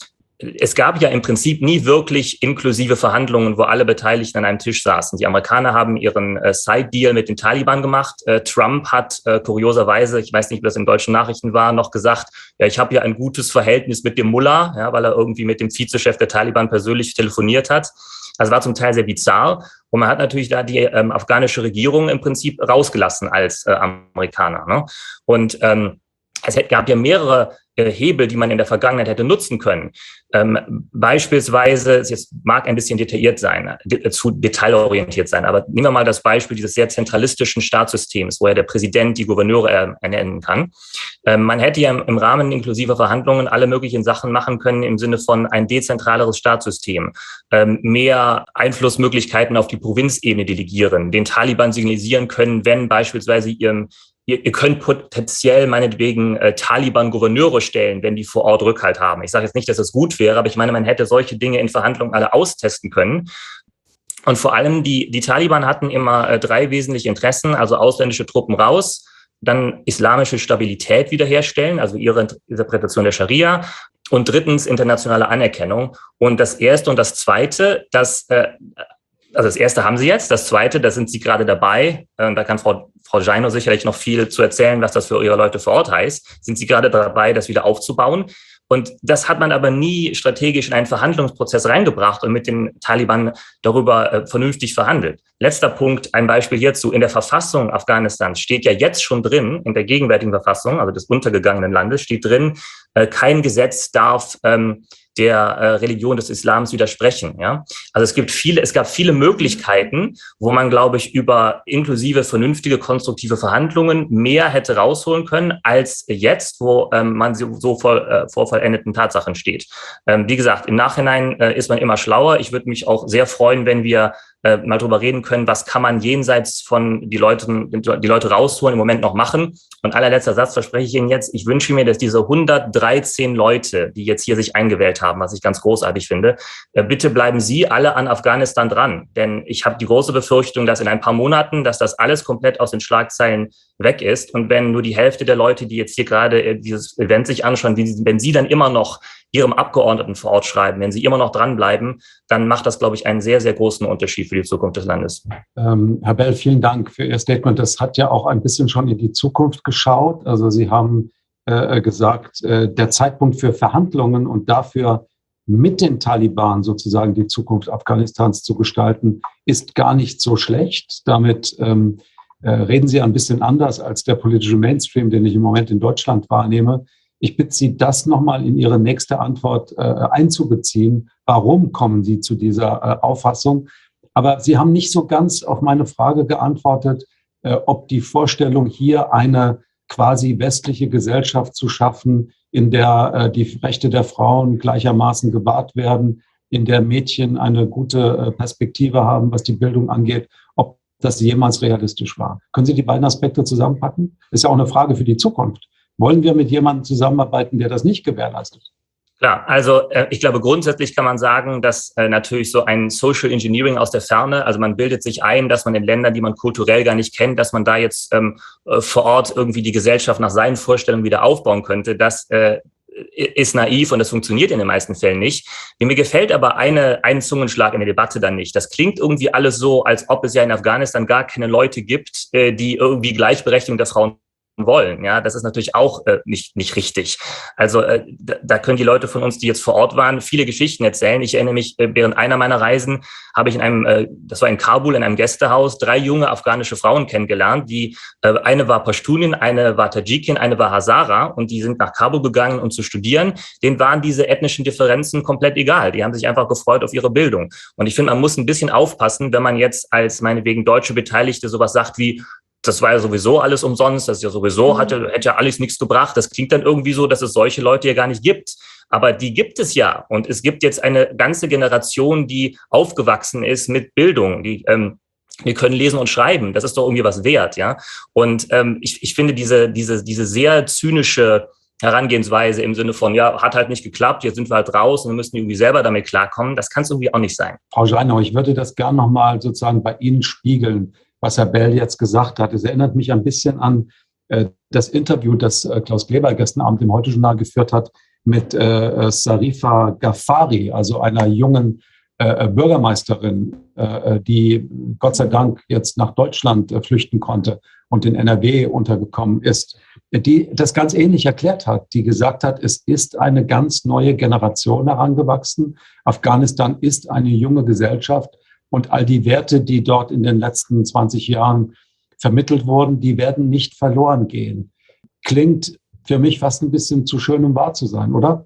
Es gab ja im Prinzip nie wirklich inklusive Verhandlungen, wo alle Beteiligten an einem Tisch saßen. Die Amerikaner haben ihren äh, Side-Deal mit den Taliban gemacht. Äh, Trump hat äh, kurioserweise, ich weiß nicht, wie das in deutschen Nachrichten war, noch gesagt, ja, ich habe ja ein gutes Verhältnis mit dem Mullah, ja, weil er irgendwie mit dem Vizechef der Taliban persönlich telefoniert hat. Also war zum Teil sehr bizarr. Und man hat natürlich da die ähm, afghanische Regierung im Prinzip rausgelassen als äh, Amerikaner. Ne? Und ähm, es gab ja mehrere äh, Hebel, die man in der Vergangenheit hätte nutzen können. Ähm, beispielsweise, es jetzt mag ein bisschen detailliert sein, de- zu detailorientiert sein, aber nehmen wir mal das Beispiel dieses sehr zentralistischen Staatssystems, wo ja der Präsident die Gouverneure äh, ernennen kann. Ähm, man hätte ja im, im Rahmen inklusiver Verhandlungen alle möglichen Sachen machen können im Sinne von ein dezentraleres Staatssystem, ähm, mehr Einflussmöglichkeiten auf die Provinzebene delegieren, den Taliban signalisieren können, wenn beispielsweise ihrem Ihr, ihr könnt potenziell meinetwegen äh, Taliban-Gouverneure stellen, wenn die vor Ort Rückhalt haben. Ich sage jetzt nicht, dass das gut wäre, aber ich meine, man hätte solche Dinge in Verhandlungen alle austesten können. Und vor allem die, die Taliban hatten immer äh, drei wesentliche Interessen, also ausländische Truppen raus, dann islamische Stabilität wiederherstellen, also ihre Interpretation der Scharia, und drittens internationale Anerkennung. Und das Erste und das Zweite, das äh, Also das erste haben Sie jetzt, das zweite, da sind Sie gerade dabei. Äh, da kann Frau, Frau Jaino sicherlich noch viel zu erzählen, was das für Ihre Leute vor Ort heißt. Sind Sie gerade dabei, das wieder aufzubauen? Und das hat man aber nie strategisch in einen Verhandlungsprozess reingebracht und mit den Taliban darüber äh, vernünftig verhandelt. Letzter Punkt, ein Beispiel hierzu. In der Verfassung Afghanistans steht ja jetzt schon drin, in der gegenwärtigen Verfassung, also des untergegangenen Landes, steht drin, äh, kein Gesetz darf ähm, der äh, Religion des Islams widersprechen. Ja? Also es gibt viele, es gab viele Möglichkeiten, wo man, glaube ich, über inklusive, vernünftige, konstruktive Verhandlungen mehr hätte rausholen können, als jetzt, wo ähm, man so vor, äh, vor vollendeten Tatsachen steht. Ähm, wie gesagt, im Nachhinein äh, ist man immer schlauer. Ich würde mich auch sehr freuen, wenn wir äh, mal drüber reden können, was kann man jenseits von die Leute, die Leute rausholen, im Moment noch machen. Und allerletzter Satz verspreche ich Ihnen jetzt, ich wünsche mir, dass diese hundertdreizehn Leute, die jetzt hier sich eingewählt haben, was ich ganz großartig finde, äh, bitte bleiben Sie alle an Afghanistan dran. Denn ich habe die große Befürchtung, dass in ein paar Monaten, dass das alles komplett aus den Schlagzeilen weg ist. Und wenn nur die Hälfte der Leute, die jetzt hier gerade äh, dieses Event sich anschauen, wie, wenn sie dann immer noch Ihrem Abgeordneten vor Ort schreiben, wenn sie immer noch dranbleiben, dann macht das, glaube ich, einen sehr, sehr großen Unterschied für die Zukunft des Landes. Ähm, Herr Bell, vielen Dank für Ihr Statement. Das hat ja auch ein bisschen schon in die Zukunft geschaut. Also Sie haben äh, gesagt, äh, der Zeitpunkt für Verhandlungen und dafür mit den Taliban sozusagen die Zukunft Afghanistans zu gestalten, ist gar nicht so schlecht. Damit ähm, äh, reden Sie ein bisschen anders als der politische Mainstream, den ich im Moment in Deutschland wahrnehme. Ich bitte Sie, das nochmal in Ihre nächste Antwort äh, einzubeziehen. Warum kommen Sie zu dieser äh, Auffassung? Aber Sie haben nicht so ganz auf meine Frage geantwortet, äh, ob die Vorstellung, hier eine quasi westliche Gesellschaft zu schaffen, in der äh, die Rechte der Frauen gleichermaßen gewahrt werden, in der Mädchen eine gute äh, Perspektive haben, was die Bildung angeht, ob das jemals realistisch war. Können Sie die beiden Aspekte zusammenpacken? Das ist ja auch eine Frage für die Zukunft. Wollen wir mit jemandem zusammenarbeiten, der das nicht gewährleistet? Klar, also äh, ich glaube, grundsätzlich kann man sagen, dass äh, natürlich so ein Social Engineering aus der Ferne, also man bildet sich ein, dass man in Ländern, die man kulturell gar nicht kennt, dass man da jetzt ähm, äh, vor Ort irgendwie die Gesellschaft nach seinen Vorstellungen wieder aufbauen könnte, das äh, ist naiv und das funktioniert in den meisten Fällen nicht. Mir gefällt aber eine, ein Zungenschlag in der Debatte dann nicht. Das klingt irgendwie alles so, als ob es ja in Afghanistan gar keine Leute gibt, äh, die irgendwie Gleichberechtigung der Frauen wollen. Ja, das ist natürlich auch äh, nicht nicht richtig. Also äh, da, da können die Leute von uns, die jetzt vor Ort waren, viele Geschichten erzählen. Ich erinnere mich, äh, während einer meiner Reisen habe ich in einem, äh, das war in Kabul, in einem Gästehaus, drei junge afghanische Frauen kennengelernt. Die äh, eine war Pashtunin, eine war Tadschikin, eine war Hazara, und die sind nach Kabul gegangen, um zu studieren. Denen waren diese ethnischen Differenzen komplett egal. Die haben sich einfach gefreut auf ihre Bildung. Und ich finde, man muss ein bisschen aufpassen, wenn man jetzt als meinetwegen deutsche Beteiligte sowas sagt wie, das war ja sowieso alles umsonst, das ist ja sowieso, hatte, hätte ja alles nichts gebracht. Das klingt dann irgendwie so, dass es solche Leute ja gar nicht gibt. Aber die gibt es ja. Und es gibt jetzt eine ganze Generation, die aufgewachsen ist mit Bildung, die, ähm, wir können lesen und schreiben. Das ist doch irgendwie was wert, ja. Und ähm, ich, ich finde diese, diese, diese sehr zynische Herangehensweise im Sinne von, ja, hat halt nicht geklappt, jetzt sind wir halt raus und wir müssen irgendwie selber damit klarkommen, das kann es irgendwie auch nicht sein. Frau Jaino, ich würde das gern nochmal sozusagen bei Ihnen spiegeln. was Herr Bell jetzt gesagt hat. Es erinnert mich ein bisschen an äh, das Interview, das äh, Klaus Kleber gestern Abend im Heute-Journal geführt hat mit äh, Sarifa Ghaffari, also einer jungen äh, Bürgermeisterin, äh, die Gott sei Dank jetzt nach Deutschland äh, flüchten konnte und in N R W untergekommen ist, die das ganz ähnlich erklärt hat, die gesagt hat, es ist eine ganz neue Generation herangewachsen. Afghanistan ist eine junge Gesellschaft und all die Werte, die dort in den letzten zwanzig Jahren vermittelt wurden, die werden nicht verloren gehen. Klingt für mich fast ein bisschen zu schön, um wahr zu sein, oder?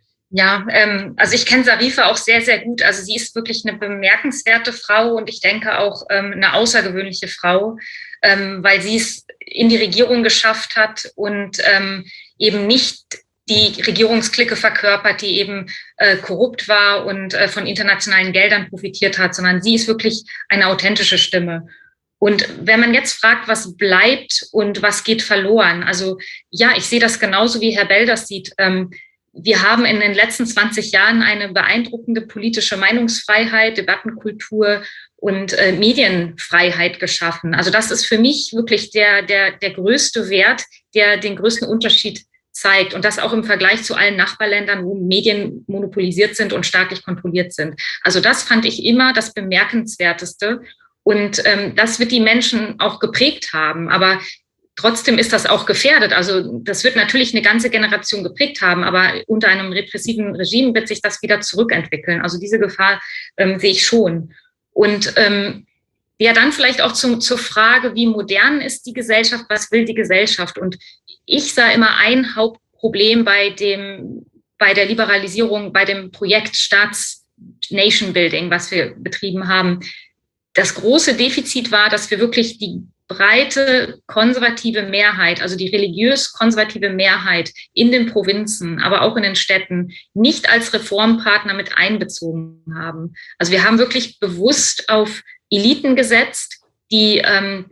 Ja, ähm, also ich kenne Sarifa auch sehr, sehr gut. Also sie ist wirklich eine bemerkenswerte Frau und ich denke auch ähm, eine außergewöhnliche Frau, ähm, weil sie es in die Regierung geschafft hat und ähm, eben nicht die Regierungsklicke verkörpert, die eben äh, korrupt war und äh, von internationalen Geldern profitiert hat, sondern sie ist wirklich eine authentische Stimme. Und wenn man jetzt fragt, was bleibt und was geht verloren, also ja, ich sehe das genauso, wie Herr Bell das sieht. Ähm, wir haben in den letzten zwanzig Jahren eine beeindruckende politische Meinungsfreiheit, Debattenkultur und äh, Medienfreiheit geschaffen. Also das ist für mich wirklich der, der, der größte Wert, der den größten Unterschied zeigt. Und das auch im Vergleich zu allen Nachbarländern, wo Medien monopolisiert sind und staatlich kontrolliert sind. Also das fand ich immer das Bemerkenswerteste. Und ähm, das wird die Menschen auch geprägt haben. Aber trotzdem ist das auch gefährdet. Also das wird natürlich eine ganze Generation geprägt haben, aber unter einem repressiven Regime wird sich das wieder zurückentwickeln. Also diese Gefahr ähm, sehe ich schon. Und ähm, ja, dann vielleicht auch zum, zur Frage, wie modern ist die Gesellschaft, was will die Gesellschaft? Und ich sah immer ein Hauptproblem bei dem, bei der Liberalisierung, bei dem Projekt Staats-Nation Building, was wir betrieben haben. Das große Defizit war, dass wir wirklich die breite konservative Mehrheit, also die religiös-konservative Mehrheit in den Provinzen, aber auch in den Städten nicht als Reformpartner mit einbezogen haben. Also wir haben wirklich bewusst auf Eliten gesetzt, die ähm,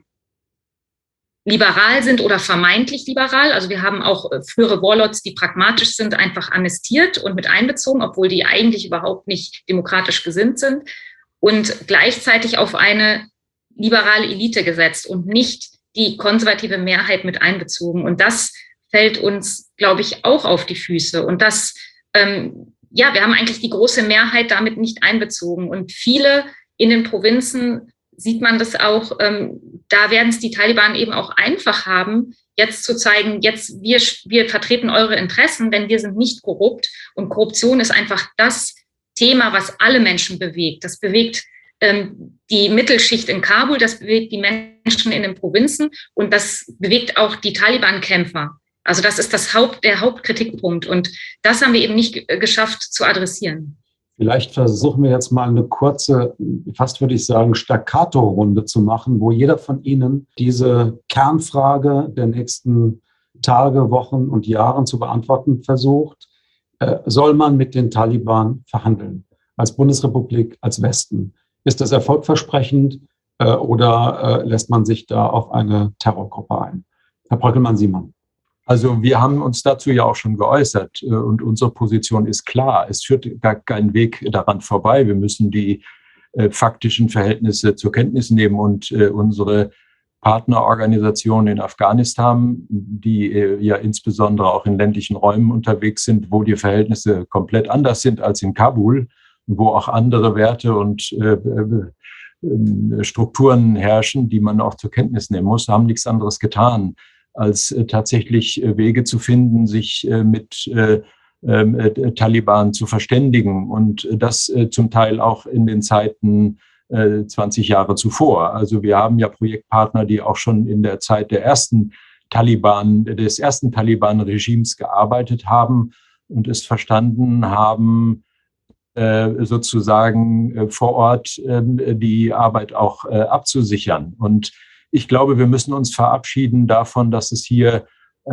liberal sind oder vermeintlich liberal. Also wir haben auch frühere Warlords, die pragmatisch sind, einfach amnestiert und mit einbezogen, obwohl die eigentlich überhaupt nicht demokratisch gesinnt sind. Und gleichzeitig auf eine liberale Elite gesetzt und nicht die konservative Mehrheit mit einbezogen. Und das fällt uns, glaube ich, auch auf die Füße. Und das, ähm, ja, wir haben eigentlich die große Mehrheit damit nicht einbezogen. Und viele in den Provinzen sieht man das auch, ähm, da werden es die Taliban eben auch einfach haben, jetzt zu zeigen, jetzt wir, wir vertreten eure Interessen, denn wir sind nicht korrupt. Und Korruption ist einfach das Thema, was alle Menschen bewegt. Das bewegt ähm, die Mittelschicht in Kabul, das bewegt die Menschen in den Provinzen und das bewegt auch die Taliban-Kämpfer. Also das ist das Haupt, der Hauptkritikpunkt und das haben wir eben nicht g- geschafft zu adressieren. Vielleicht versuchen wir jetzt mal eine kurze, fast würde ich sagen, Staccato-Runde zu machen, wo jeder von Ihnen diese Kernfrage der nächsten Tage, Wochen und Jahren zu beantworten versucht. Soll man mit den Taliban verhandeln? Als Bundesrepublik, als Westen? Ist das erfolgversprechend äh, oder äh, lässt man sich da auf eine Terrorgruppe ein? Herr Bröckelmann-Simon. Also wir haben uns dazu ja auch schon geäußert äh, und unsere Position ist klar. Es führt gar kein Weg daran vorbei. Wir müssen die äh, faktischen Verhältnisse zur Kenntnis nehmen und äh, unsere Partnerorganisationen in Afghanistan, die äh, ja insbesondere auch in ländlichen Räumen unterwegs sind, wo die Verhältnisse komplett anders sind als in Kabul, wo auch andere Werte und äh, äh, Strukturen herrschen, die man auch zur Kenntnis nehmen muss, haben nichts anderes getan, als äh, tatsächlich äh, Wege zu finden, sich äh, mit äh, äh, Taliban zu verständigen und äh, das äh, zum Teil auch in den Zeiten zwanzig Jahre zuvor. Also wir haben ja Projektpartner, die auch schon in der Zeit der ersten Taliban, des ersten Taliban-Regimes gearbeitet haben und es verstanden haben, sozusagen vor Ort die Arbeit auch abzusichern. Und ich glaube, wir müssen uns verabschieden davon, dass es hier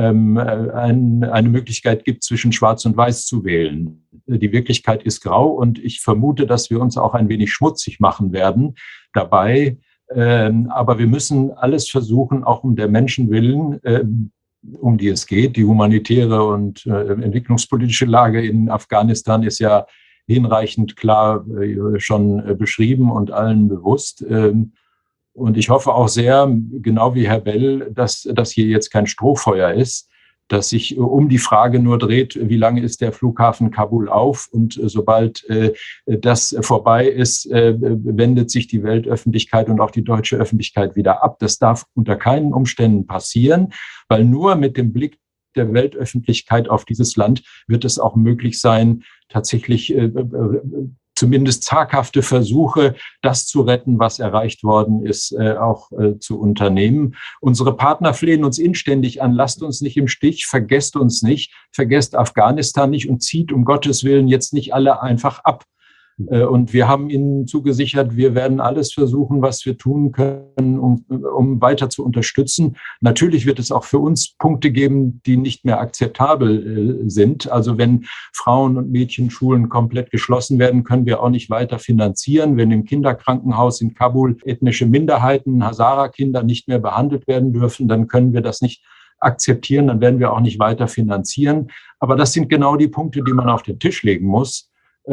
eine Möglichkeit gibt, zwischen Schwarz und Weiß zu wählen. Die Wirklichkeit ist grau und ich vermute, dass wir uns auch ein wenig schmutzig machen werden dabei. Aber wir müssen alles versuchen, auch um der Menschen willen, um die es geht. Die humanitäre und entwicklungspolitische Lage in Afghanistan ist ja hinreichend klar schon beschrieben und allen bewusst. Und ich hoffe auch sehr, genau wie Herr Bell, dass das hier jetzt kein Strohfeuer ist, dass sich um die Frage nur dreht, wie lange ist der Flughafen Kabul auf? Und sobald äh, das vorbei ist, äh, wendet sich die Weltöffentlichkeit und auch die deutsche Öffentlichkeit wieder ab. Das darf unter keinen Umständen passieren, weil nur mit dem Blick der Weltöffentlichkeit auf dieses Land wird es auch möglich sein, tatsächlich äh, äh, zumindest zaghafte Versuche, das zu retten, was erreicht worden ist, äh, auch äh, zu unternehmen. Unsere Partner flehen uns inständig an, lasst uns nicht im Stich, vergesst uns nicht, vergesst Afghanistan nicht und zieht um Gottes Willen jetzt nicht alle einfach ab. Äh, und wir haben ihnen zugesichert, wir werden alles versuchen, was wir tun können, um, um weiter zu unterstützen. Natürlich wird es auch für uns Punkte geben, die nicht mehr akzeptabel äh, sind. Also wenn Frauen- und Mädchenschulen komplett geschlossen werden, können wir auch nicht weiter finanzieren. Wenn im Kinderkrankenhaus in Kabul ethnische Minderheiten, Hazara-Kinder nicht mehr behandelt werden dürfen, dann können wir das nicht akzeptieren, dann werden wir auch nicht weiter finanzieren. Aber das sind genau die Punkte, die man auf den Tisch legen muss.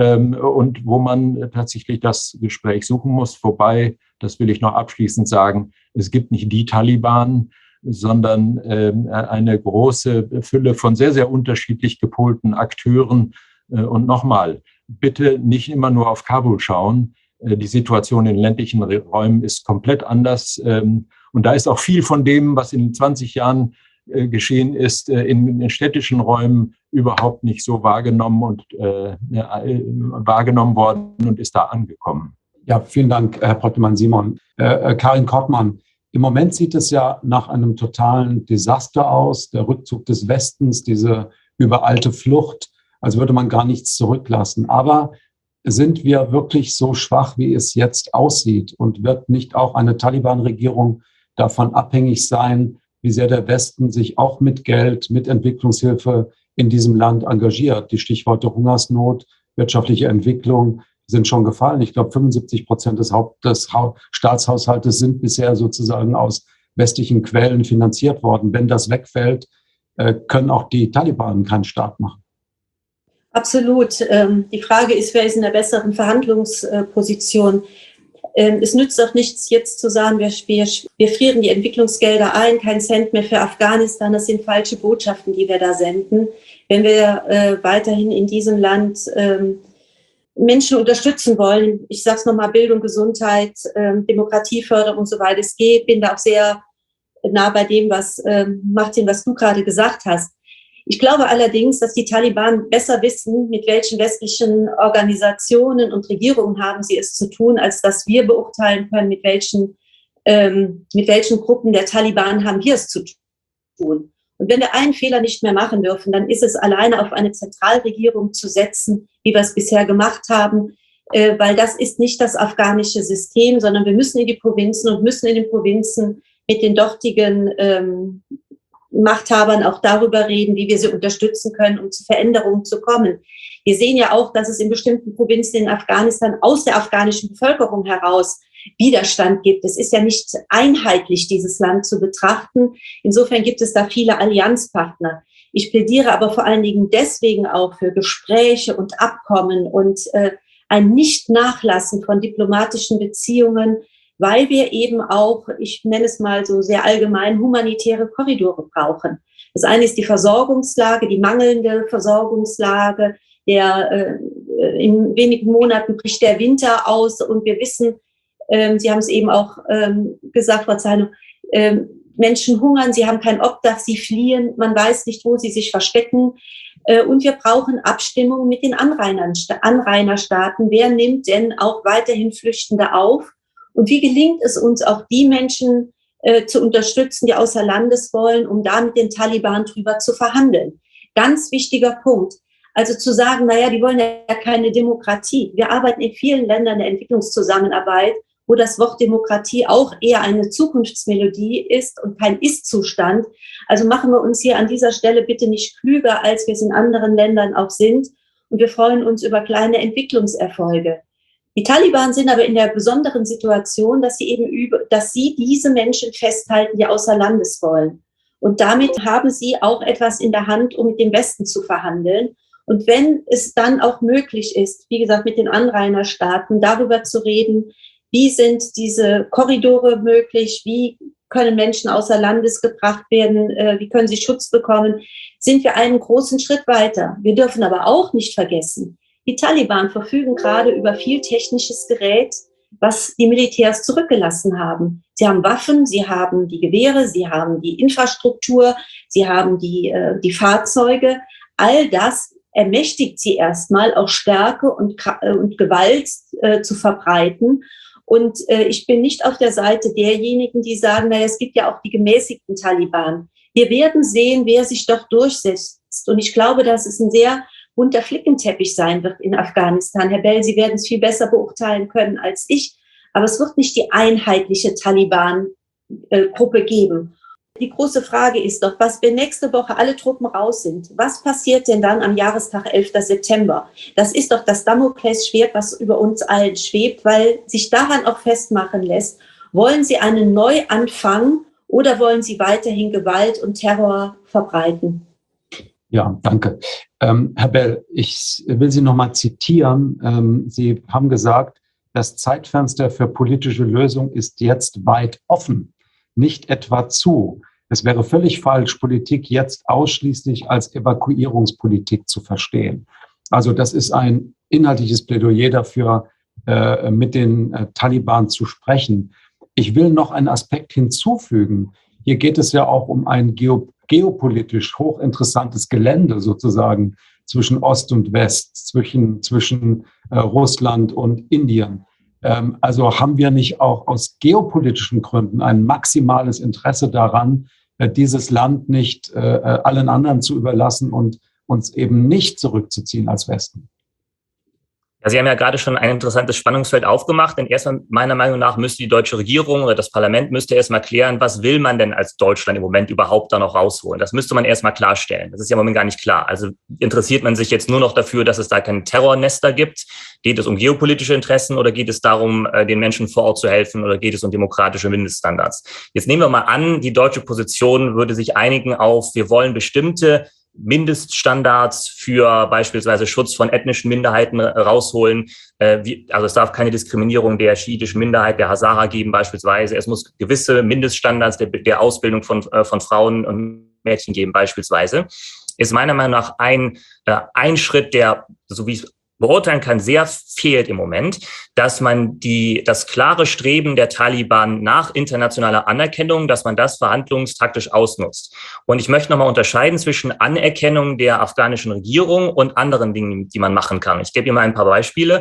Und wo man tatsächlich das Gespräch suchen muss. Wobei, das will ich noch abschließend sagen, es gibt nicht die Taliban, sondern eine große Fülle von sehr, sehr unterschiedlich gepolten Akteuren. Und nochmal, bitte nicht immer nur auf Kabul schauen. Die Situation in ländlichen Räumen ist komplett anders. Und da ist auch viel von dem, was in zwanzig Jahren geschehen ist, in den städtischen Räumen überhaupt nicht so wahrgenommen und äh, wahrgenommen worden und ist da angekommen. Ja, vielen Dank, Herr Brottemann-Simon. Äh, Karin Kortmann, im Moment sieht es ja nach einem totalen Desaster aus, der Rückzug des Westens, diese übereilte Flucht, als würde man gar nichts zurücklassen. Aber sind wir wirklich so schwach, wie es jetzt aussieht? Und wird nicht auch eine Taliban-Regierung davon abhängig sein, wie sehr der Westen sich auch mit Geld, mit Entwicklungshilfe in diesem Land engagiert? Die Stichworte Hungersnot, wirtschaftliche Entwicklung sind schon gefallen. Ich glaube, fünfundsiebzig Prozent des, Haupt, des Staatshaushaltes sind bisher sozusagen aus westlichen Quellen finanziert worden. Wenn das wegfällt, können auch die Taliban keinen Staat machen. Absolut. Die Frage ist, wer ist in der besseren Verhandlungsposition? Es nützt auch nichts, jetzt zu sagen, wir, wir, wir frieren die Entwicklungsgelder ein, kein Cent mehr für Afghanistan. Das sind falsche Botschaften, die wir da senden. Wenn wir äh, weiterhin in diesem Land ähm, Menschen unterstützen wollen, ich sage es nochmal, Bildung, Gesundheit, ähm, Demokratieförderung und so weiter, es geht, bin da auch sehr nah bei dem, was ähm, Martin, was du gerade gesagt hast. Ich glaube allerdings, dass die Taliban besser wissen, mit welchen westlichen Organisationen und Regierungen haben sie es zu tun, als dass wir beurteilen können, mit welchen, ähm, mit welchen Gruppen der Taliban haben wir es zu tun. Und wenn wir einen Fehler nicht mehr machen dürfen, dann ist es alleine auf eine Zentralregierung zu setzen, wie wir es bisher gemacht haben, äh, weil das ist nicht das afghanische System, sondern wir müssen in die Provinzen und müssen in den Provinzen mit den dortigen ähm, Machthabern auch darüber reden, wie wir sie unterstützen können, um zu Veränderungen zu kommen. Wir sehen ja auch, dass es in bestimmten Provinzen in Afghanistan aus der afghanischen Bevölkerung heraus Widerstand gibt. Es ist ja nicht einheitlich, dieses Land zu betrachten. Insofern gibt es da viele Allianzpartner. Ich plädiere aber vor allen Dingen deswegen auch für Gespräche und Abkommen und äh, ein Nicht-Nachlassen von diplomatischen Beziehungen, weil wir eben auch, ich nenne es mal so sehr allgemein, humanitäre Korridore brauchen. Das eine ist die Versorgungslage, die mangelnde Versorgungslage. Der, äh, in wenigen Monaten bricht der Winter aus und wir wissen, ähm, Sie haben es eben auch ähm, gesagt, Frau Zeino, ähm, Menschen hungern, sie haben kein Obdach, sie fliehen, man weiß nicht, wo sie sich verstecken. Äh, und wir brauchen Abstimmung mit den Anrainern, Anrainerstaaten. Wer nimmt denn auch weiterhin Flüchtende auf? Und wie gelingt es uns, auch die Menschen äh, zu unterstützen, die außer Landes wollen, um da mit den Taliban drüber zu verhandeln? Ganz wichtiger Punkt. Also zu sagen, naja, die wollen ja keine Demokratie. Wir arbeiten in vielen Ländern der Entwicklungszusammenarbeit, wo das Wort Demokratie auch eher eine Zukunftsmelodie ist und kein Ist-Zustand. Also machen wir uns hier an dieser Stelle bitte nicht klüger, als wir es in anderen Ländern auch sind. Und wir freuen uns über kleine Entwicklungserfolge. Die Taliban sind aber in der besonderen Situation, dass sie eben über, dass sie diese Menschen festhalten, die außer Landes wollen. Und damit haben sie auch etwas in der Hand, um mit dem Westen zu verhandeln. Und wenn es dann auch möglich ist, wie gesagt, mit den Anrainerstaaten darüber zu reden, Wie sind diese Korridore möglich? Wie können Menschen außer Landes gebracht werden? Wie können sie Schutz bekommen? Sind wir einen großen Schritt weiter? Wir dürfen aber auch nicht vergessen, die Taliban verfügen gerade über viel technisches Gerät, was die Militärs zurückgelassen haben. Sie haben Waffen, sie haben die Gewehre, sie haben die Infrastruktur, sie haben die, äh, die Fahrzeuge. All das ermächtigt sie erstmal, auch Stärke und, äh, und Gewalt äh, zu verbreiten. Und äh, ich bin nicht auf der Seite derjenigen, die sagen, naja, es gibt ja auch die gemäßigten Taliban. Wir werden sehen, wer sich doch durchsetzt. Und ich glaube, dass es ein sehr bunter Flickenteppich sein wird in Afghanistan. Herr Bell, Sie werden es viel besser beurteilen können als ich. Aber es wird nicht die einheitliche Taliban-Gruppe geben. Die große Frage ist doch, was, wenn nächste Woche alle Truppen raus sind, was passiert denn dann am Jahrestag elften September? Das ist doch das Damoklesschwert, was über uns allen schwebt, weil sich daran auch festmachen lässt, wollen Sie einen Neuanfang oder wollen Sie weiterhin Gewalt und Terror verbreiten? Ja, danke. Ähm, Herr Bell, ich will Sie noch mal zitieren. Ähm, Sie haben gesagt, das Zeitfenster für politische Lösung ist jetzt weit offen, nicht etwa zu. Es wäre völlig falsch, Politik jetzt ausschließlich als Evakuierungspolitik zu verstehen. Also das ist ein inhaltliches Plädoyer dafür, äh, mit den äh, Taliban zu sprechen. Ich will noch einen Aspekt hinzufügen. Hier geht es ja auch um ein geo- geopolitisch hochinteressantes Gelände sozusagen zwischen Ost und West, zwischen, zwischen äh, Russland und Indien. Ähm, also haben wir nicht auch aus geopolitischen Gründen ein maximales Interesse daran, äh, dieses Land nicht äh, allen anderen zu überlassen und uns eben nicht zurückzuziehen als Westen? Ja, Sie haben ja gerade schon ein interessantes Spannungsfeld aufgemacht, denn erstmal meiner Meinung nach müsste die deutsche Regierung oder das Parlament müsste erstmal klären, was will man denn als Deutschland im Moment überhaupt da noch rausholen? Das müsste man erstmal klarstellen. Das ist ja im Moment gar nicht klar. Also interessiert man sich jetzt nur noch dafür, dass es da keine Terrornester gibt? Geht es um geopolitische Interessen oder geht es darum, den Menschen vor Ort zu helfen oder geht es um demokratische Mindeststandards? Jetzt nehmen wir mal an, die deutsche Position würde sich einigen auf, wir wollen bestimmte Mindeststandards für beispielsweise Schutz von ethnischen Minderheiten rausholen. Also es darf keine Diskriminierung der schiitischen Minderheit, der Hazara geben beispielsweise. Es muss gewisse Mindeststandards der, der Ausbildung von, von Frauen und Mädchen geben beispielsweise. Ist meiner Meinung nach ein, ein Schritt, der, so wie es beurteilen kann, sehr fehlt im Moment, dass man die, das klare Streben der Taliban nach internationaler Anerkennung, dass man das verhandlungstaktisch ausnutzt. Und ich möchte nochmal unterscheiden zwischen Anerkennung der afghanischen Regierung und anderen Dingen, die man machen kann. Ich gebe Ihnen mal ein paar Beispiele.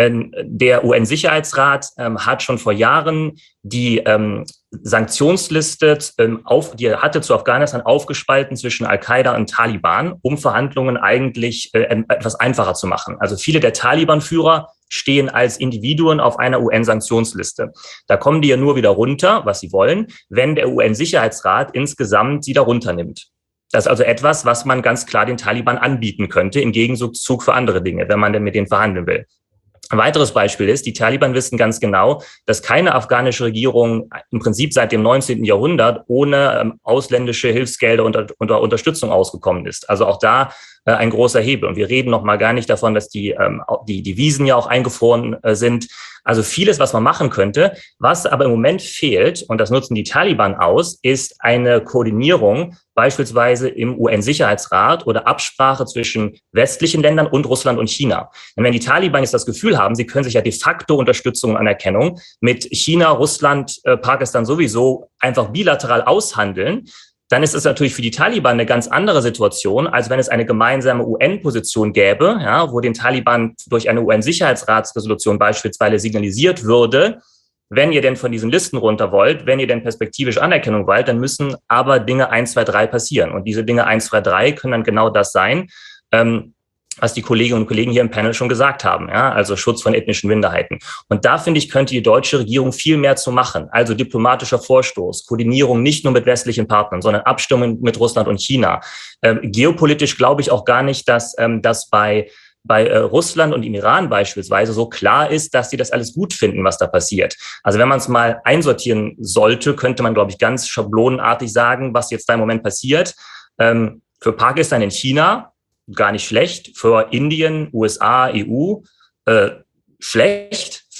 Der U N-Sicherheitsrat hat schon vor Jahren die Sanktionsliste, auf, die er hatte zu Afghanistan, aufgespalten zwischen Al-Qaida und Taliban, um Verhandlungen eigentlich etwas einfacher zu machen. Also viele der Taliban-Führer stehen als Individuen auf einer U N-Sanktionsliste. Da kommen die ja nur wieder runter, was sie wollen, wenn der U N-Sicherheitsrat insgesamt sie da runternimmt. Das ist also etwas, was man ganz klar den Taliban anbieten könnte, im Gegenzug für andere Dinge, wenn man denn mit denen verhandeln will. Ein weiteres Beispiel ist, die Taliban wissen ganz genau, dass keine afghanische Regierung im Prinzip seit dem neunzehnten Jahrhundert ohne ähm, ausländische Hilfsgelder und unter Unterstützung ausgekommen ist. Also auch da äh, ein großer Hebel. Und wir reden noch mal gar nicht davon, dass die, ähm, die Devisen ja auch eingefroren äh, sind. Also vieles, was man machen könnte. Was aber im Moment fehlt, und das nutzen die Taliban aus, ist eine Koordinierung beispielsweise im U N-Sicherheitsrat oder Absprache zwischen westlichen Ländern und Russland und China. Denn wenn die Taliban jetzt das Gefühl haben, sie können sich ja de facto Unterstützung und Anerkennung mit China, Russland, äh, Pakistan sowieso einfach bilateral aushandeln, dann ist es natürlich für die Taliban eine ganz andere Situation, als wenn es eine gemeinsame U N-Position gäbe, ja, wo den Taliban durch eine U N-Sicherheitsratsresolution beispielsweise signalisiert würde, wenn ihr denn von diesen Listen runter wollt, wenn ihr denn perspektivisch Anerkennung wollt, dann müssen aber Dinge eins, zwei, drei passieren. Und diese Dinge eins, zwei, drei können dann genau das sein, ähm, was die Kolleginnen und Kollegen hier im Panel schon gesagt haben, ja, also Schutz von ethnischen Minderheiten. Und da, finde ich, könnte die deutsche Regierung viel mehr zu machen. Also diplomatischer Vorstoß, Koordinierung nicht nur mit westlichen Partnern, sondern Abstimmung mit Russland und China. Ähm, geopolitisch glaube ich auch gar nicht, dass ähm, das bei bei äh, Russland und im Iran beispielsweise so klar ist, dass sie das alles gut finden, was da passiert. Also wenn man es mal einsortieren sollte, könnte man, glaube ich, ganz schablonenartig sagen, was jetzt da im Moment passiert. Ähm, für Pakistan in China gar nicht schlecht, für Indien, U S A, E U äh, schlecht,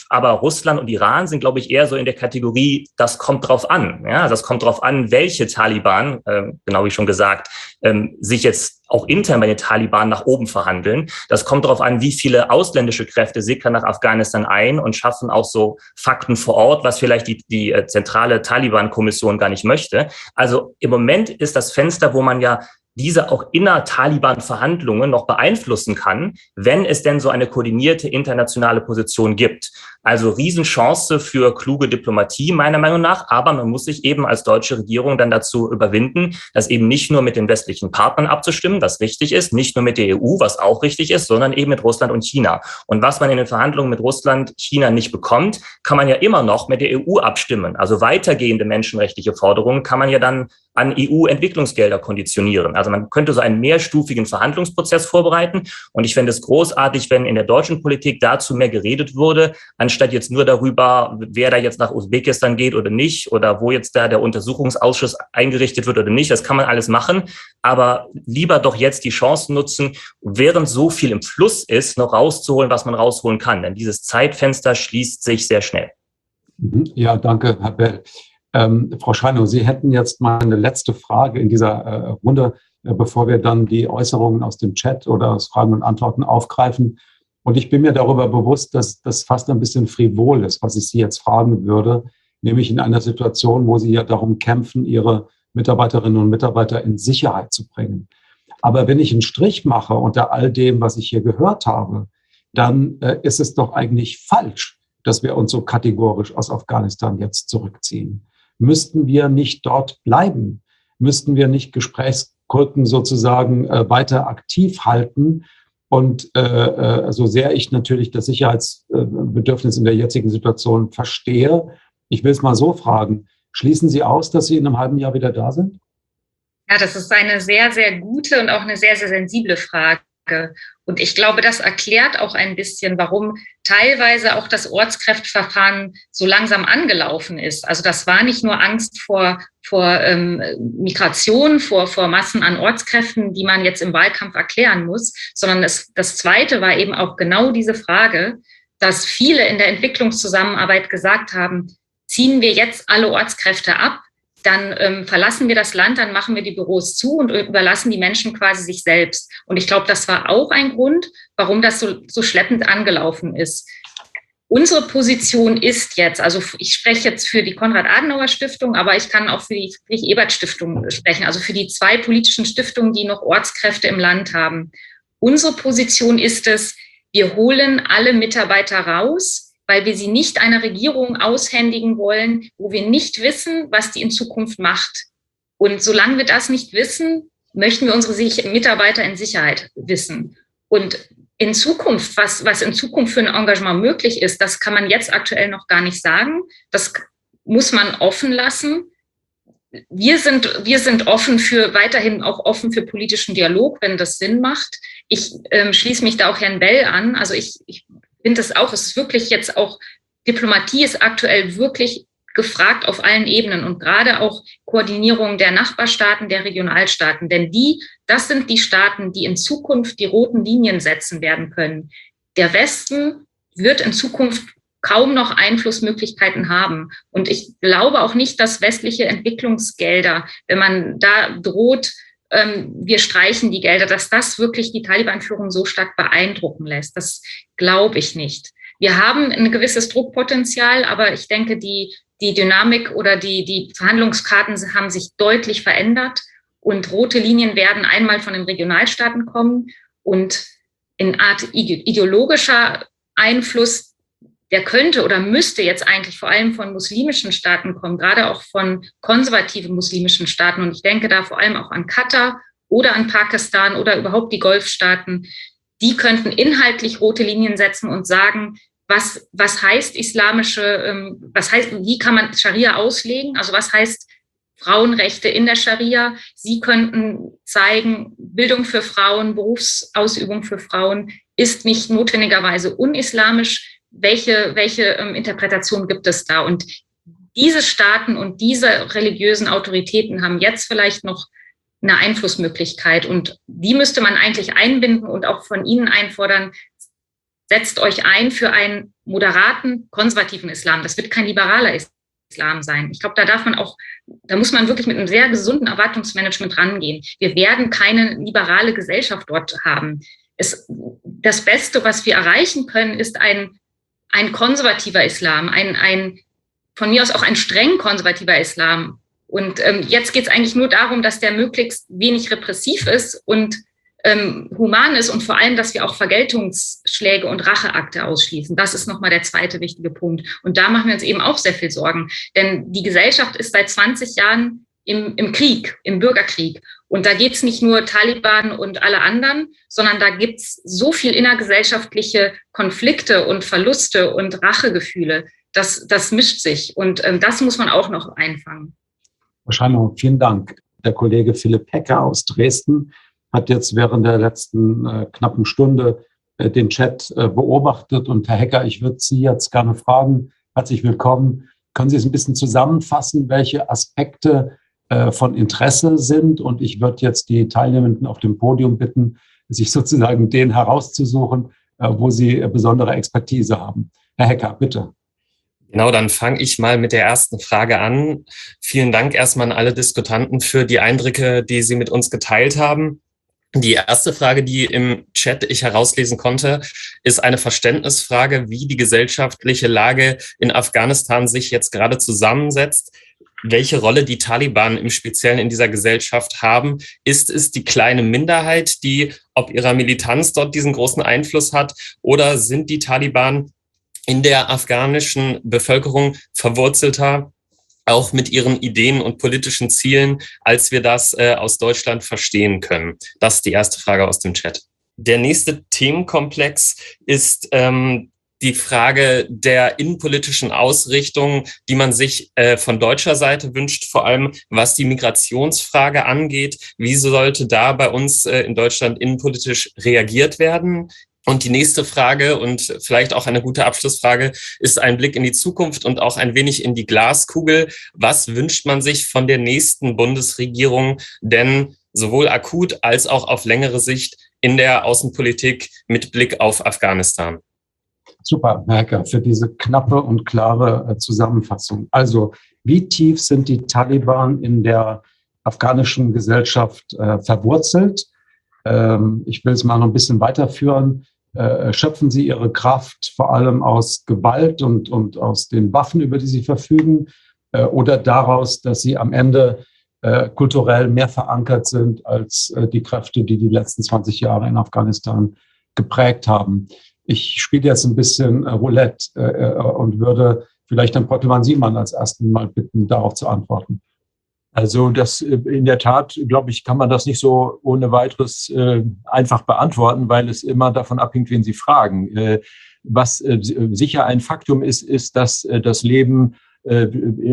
Aber Russland und Iran sind, glaube ich, eher so in der Kategorie, das kommt drauf an. Ja, das kommt drauf an, welche Taliban, äh, genau wie schon gesagt, ähm, sich jetzt auch intern bei den Taliban nach oben verhandeln. Das kommt darauf an, wie viele ausländische Kräfte sickern nach Afghanistan ein und schaffen auch so Fakten vor Ort, was vielleicht die, die äh, zentrale Taliban-Kommission gar nicht möchte. Also im Moment ist das Fenster, wo man ja diese auch inner-Taliban-Verhandlungen noch beeinflussen kann, wenn es denn so eine koordinierte internationale Position gibt. Also Riesenchance für kluge Diplomatie, meiner Meinung nach. Aber man muss sich eben als deutsche Regierung dann dazu überwinden, das eben nicht nur mit den westlichen Partnern abzustimmen, was richtig ist, nicht nur mit der E U, was auch richtig ist, sondern eben mit Russland und China. Und was man in den Verhandlungen mit Russland, China nicht bekommt, kann man ja immer noch mit der E U abstimmen. Also weitergehende menschenrechtliche Forderungen kann man ja dann an E U-Entwicklungsgelder konditionieren. Also man könnte so einen mehrstufigen Verhandlungsprozess vorbereiten. Und ich fände es großartig, wenn in der deutschen Politik dazu mehr geredet würde, anstatt jetzt nur darüber, wer da jetzt nach Usbekistan geht oder nicht oder wo jetzt da der Untersuchungsausschuss eingerichtet wird oder nicht. Das kann man alles machen. Aber lieber doch jetzt die Chancen nutzen, während so viel im Fluss ist, noch rauszuholen, was man rausholen kann. Denn dieses Zeitfenster schließt sich sehr schnell. Ja, danke, Herr Bell. Ähm, Frau Schreiner, Sie hätten jetzt mal eine letzte Frage in dieser äh, Runde, äh, bevor wir dann die Äußerungen aus dem Chat oder aus Fragen und Antworten aufgreifen. Und ich bin mir darüber bewusst, dass das fast ein bisschen frivol ist, was ich Sie jetzt fragen würde, nämlich in einer Situation, wo Sie ja darum kämpfen, Ihre Mitarbeiterinnen und Mitarbeiter in Sicherheit zu bringen. Aber wenn ich einen Strich mache unter all dem, was ich hier gehört habe, dann äh, ist es doch eigentlich falsch, dass wir uns so kategorisch aus Afghanistan jetzt zurückziehen. Müssten wir nicht dort bleiben? Müssten wir nicht Gesprächskurven sozusagen äh, weiter aktiv halten? Und äh, äh, so sehr ich natürlich das Sicherheitsbedürfnis in der jetzigen Situation verstehe, ich will es mal so fragen, schließen Sie aus, dass Sie in einem halben Jahr wieder da sind? Ja, das ist eine sehr, sehr gute und auch eine sehr, sehr sensible Frage. Und ich glaube, das erklärt auch ein bisschen, warum teilweise auch das Ortskräfteverfahren so langsam angelaufen ist. Also das war nicht nur Angst vor, vor ähm, Migration, vor, vor Massen an Ortskräften, die man jetzt im Wahlkampf erklären muss, sondern es, das Zweite war eben auch genau diese Frage, dass viele in der Entwicklungszusammenarbeit gesagt haben, ziehen wir jetzt alle Ortskräfte ab, dann ähm, verlassen wir das Land, dann machen wir die Büros zu und überlassen die Menschen quasi sich selbst. Und ich glaube, das war auch ein Grund, warum das so, so schleppend angelaufen ist. Unsere Position ist jetzt, also ich spreche jetzt für die Konrad-Adenauer-Stiftung, aber ich kann auch für die Friedrich-Ebert-Stiftung sprechen, also für die zwei politischen Stiftungen, die noch Ortskräfte im Land haben. Unsere Position ist es, wir holen alle Mitarbeiter raus, weil wir sie nicht einer Regierung aushändigen wollen, wo wir nicht wissen, was die in Zukunft macht. Und solange wir das nicht wissen, möchten wir unsere Mitarbeiter in Sicherheit wissen. Und in Zukunft, was, was in Zukunft für ein Engagement möglich ist, das kann man jetzt aktuell noch gar nicht sagen. Das muss man offen lassen. Wir sind, wir sind offen für, weiterhin auch offen für politischen Dialog, wenn das Sinn macht. Ich ähm, schließe mich da auch Herrn Bell an. Also ich, ich finde es auch, es ist wirklich jetzt auch, Diplomatie ist aktuell wirklich gefragt auf allen Ebenen und gerade auch Koordinierung der Nachbarstaaten, der Regionalstaaten. Denn die, das sind die Staaten, die in Zukunft die roten Linien setzen werden können. Der Westen wird in Zukunft kaum noch Einflussmöglichkeiten haben. Und ich glaube auch nicht, dass westliche Entwicklungsgelder, wenn man da droht, wir streichen die Gelder, dass das wirklich die Taliban-Führung so stark beeindrucken lässt. Das glaube ich nicht. Wir haben ein gewisses Druckpotenzial, aber ich denke, die, die Dynamik oder die, die Verhandlungskarten haben sich deutlich verändert und rote Linien werden einmal von den Regionalstaaten kommen und in Art ideologischer Einfluss, der könnte oder müsste jetzt eigentlich vor allem von muslimischen Staaten kommen, gerade auch von konservativen muslimischen Staaten. Und ich denke da vor allem auch an Katar oder an Pakistan oder überhaupt die Golfstaaten. Die könnten inhaltlich rote Linien setzen und sagen, was, was heißt islamische, was heißt, wie kann man Scharia auslegen? Also was heißt Frauenrechte in der Scharia? Sie könnten zeigen, Bildung für Frauen, Berufsausübung für Frauen ist nicht notwendigerweise unislamisch. Welche, welche ähm, Interpretation gibt es da? Und diese Staaten und diese religiösen Autoritäten haben jetzt vielleicht noch eine Einflussmöglichkeit und die müsste man eigentlich einbinden und auch von ihnen einfordern, setzt euch ein für einen moderaten, konservativen Islam. Das wird kein liberaler Islam sein. Ich glaube, da darf man auch, da muss man wirklich mit einem sehr gesunden Erwartungsmanagement rangehen. Wir werden keine liberale Gesellschaft dort haben. Es, das Beste, was wir erreichen können, ist ein, ein konservativer Islam, ein, ein, von mir aus auch ein streng konservativer Islam. Und ähm, jetzt geht es eigentlich nur darum, dass der möglichst wenig repressiv ist und ähm, human ist und vor allem, dass wir auch Vergeltungsschläge und Racheakte ausschließen. Das ist nochmal der zweite wichtige Punkt. Und da machen wir uns eben auch sehr viel Sorgen. Denn die Gesellschaft ist seit zwanzig Jahren im, im Krieg, im Bürgerkrieg. Und da geht es nicht nur Taliban und alle anderen, sondern da gibt es so viel innergesellschaftliche Konflikte und Verluste und Rachegefühle. Das, das mischt sich. Und ähm, das muss man auch noch einfangen. Wahrscheinlich. Vielen Dank. Der Kollege Philipp Hecker aus Dresden hat jetzt während der letzten äh, knappen Stunde äh, den Chat äh, beobachtet. Und Herr Hecker, ich würde Sie jetzt gerne fragen, herzlich willkommen. Können Sie es ein bisschen zusammenfassen, welche Aspekte äh, von Interesse sind? Und ich würde jetzt die Teilnehmenden auf dem Podium bitten, sich sozusagen den herauszusuchen, äh, wo Sie äh, besondere Expertise haben. Herr Hecker, bitte. Genau, dann fange ich mal mit der ersten Frage an. Vielen Dank erstmal an alle Diskutanten für die Eindrücke, die Sie mit uns geteilt haben. Die erste Frage, die im Chat ich herauslesen konnte, ist eine Verständnisfrage, wie die gesellschaftliche Lage in Afghanistan sich jetzt gerade zusammensetzt, welche Rolle die Taliban im Speziellen in dieser Gesellschaft haben. Ist es die kleine Minderheit, die ob ihrer Militanz dort diesen großen Einfluss hat, oder sind die Taliban in der afghanischen Bevölkerung verwurzelter, auch mit ihren Ideen und politischen Zielen, als wir das äh, aus Deutschland verstehen können? Das ist die erste Frage aus dem Chat. Der nächste Themenkomplex ist ähm, die Frage der innenpolitischen Ausrichtung, die man sich äh, von deutscher Seite wünscht, vor allem was die Migrationsfrage angeht. Wie sollte da bei uns äh, in Deutschland innenpolitisch reagiert werden? Und die nächste Frage und vielleicht auch eine gute Abschlussfrage ist ein Blick in die Zukunft und auch ein wenig in die Glaskugel. Was wünscht man sich von der nächsten Bundesregierung denn sowohl akut als auch auf längere Sicht in der Außenpolitik mit Blick auf Afghanistan? Super, Herr Hecker, für diese knappe und klare Zusammenfassung. Also, wie tief sind die Taliban in der afghanischen Gesellschaft äh, verwurzelt? Ähm, ich will es mal noch ein bisschen weiterführen. Äh, schöpfen sie ihre Kraft vor allem aus Gewalt und, und aus den Waffen, über die sie verfügen, äh, oder daraus, dass sie am Ende äh, kulturell mehr verankert sind als äh, die Kräfte, die die letzten zwanzig Jahre in Afghanistan geprägt haben? Ich spiele jetzt ein bisschen äh, Roulette äh, und würde vielleicht Herrn Bröttelmann-Siemann als ersten mal bitten, darauf zu antworten. Also das in der Tat, glaube ich, kann man das nicht so ohne weiteres äh, einfach beantworten, weil es immer davon abhängt, wen Sie fragen. Äh, was äh, sicher ein Faktum ist, ist, dass äh, das Leben äh,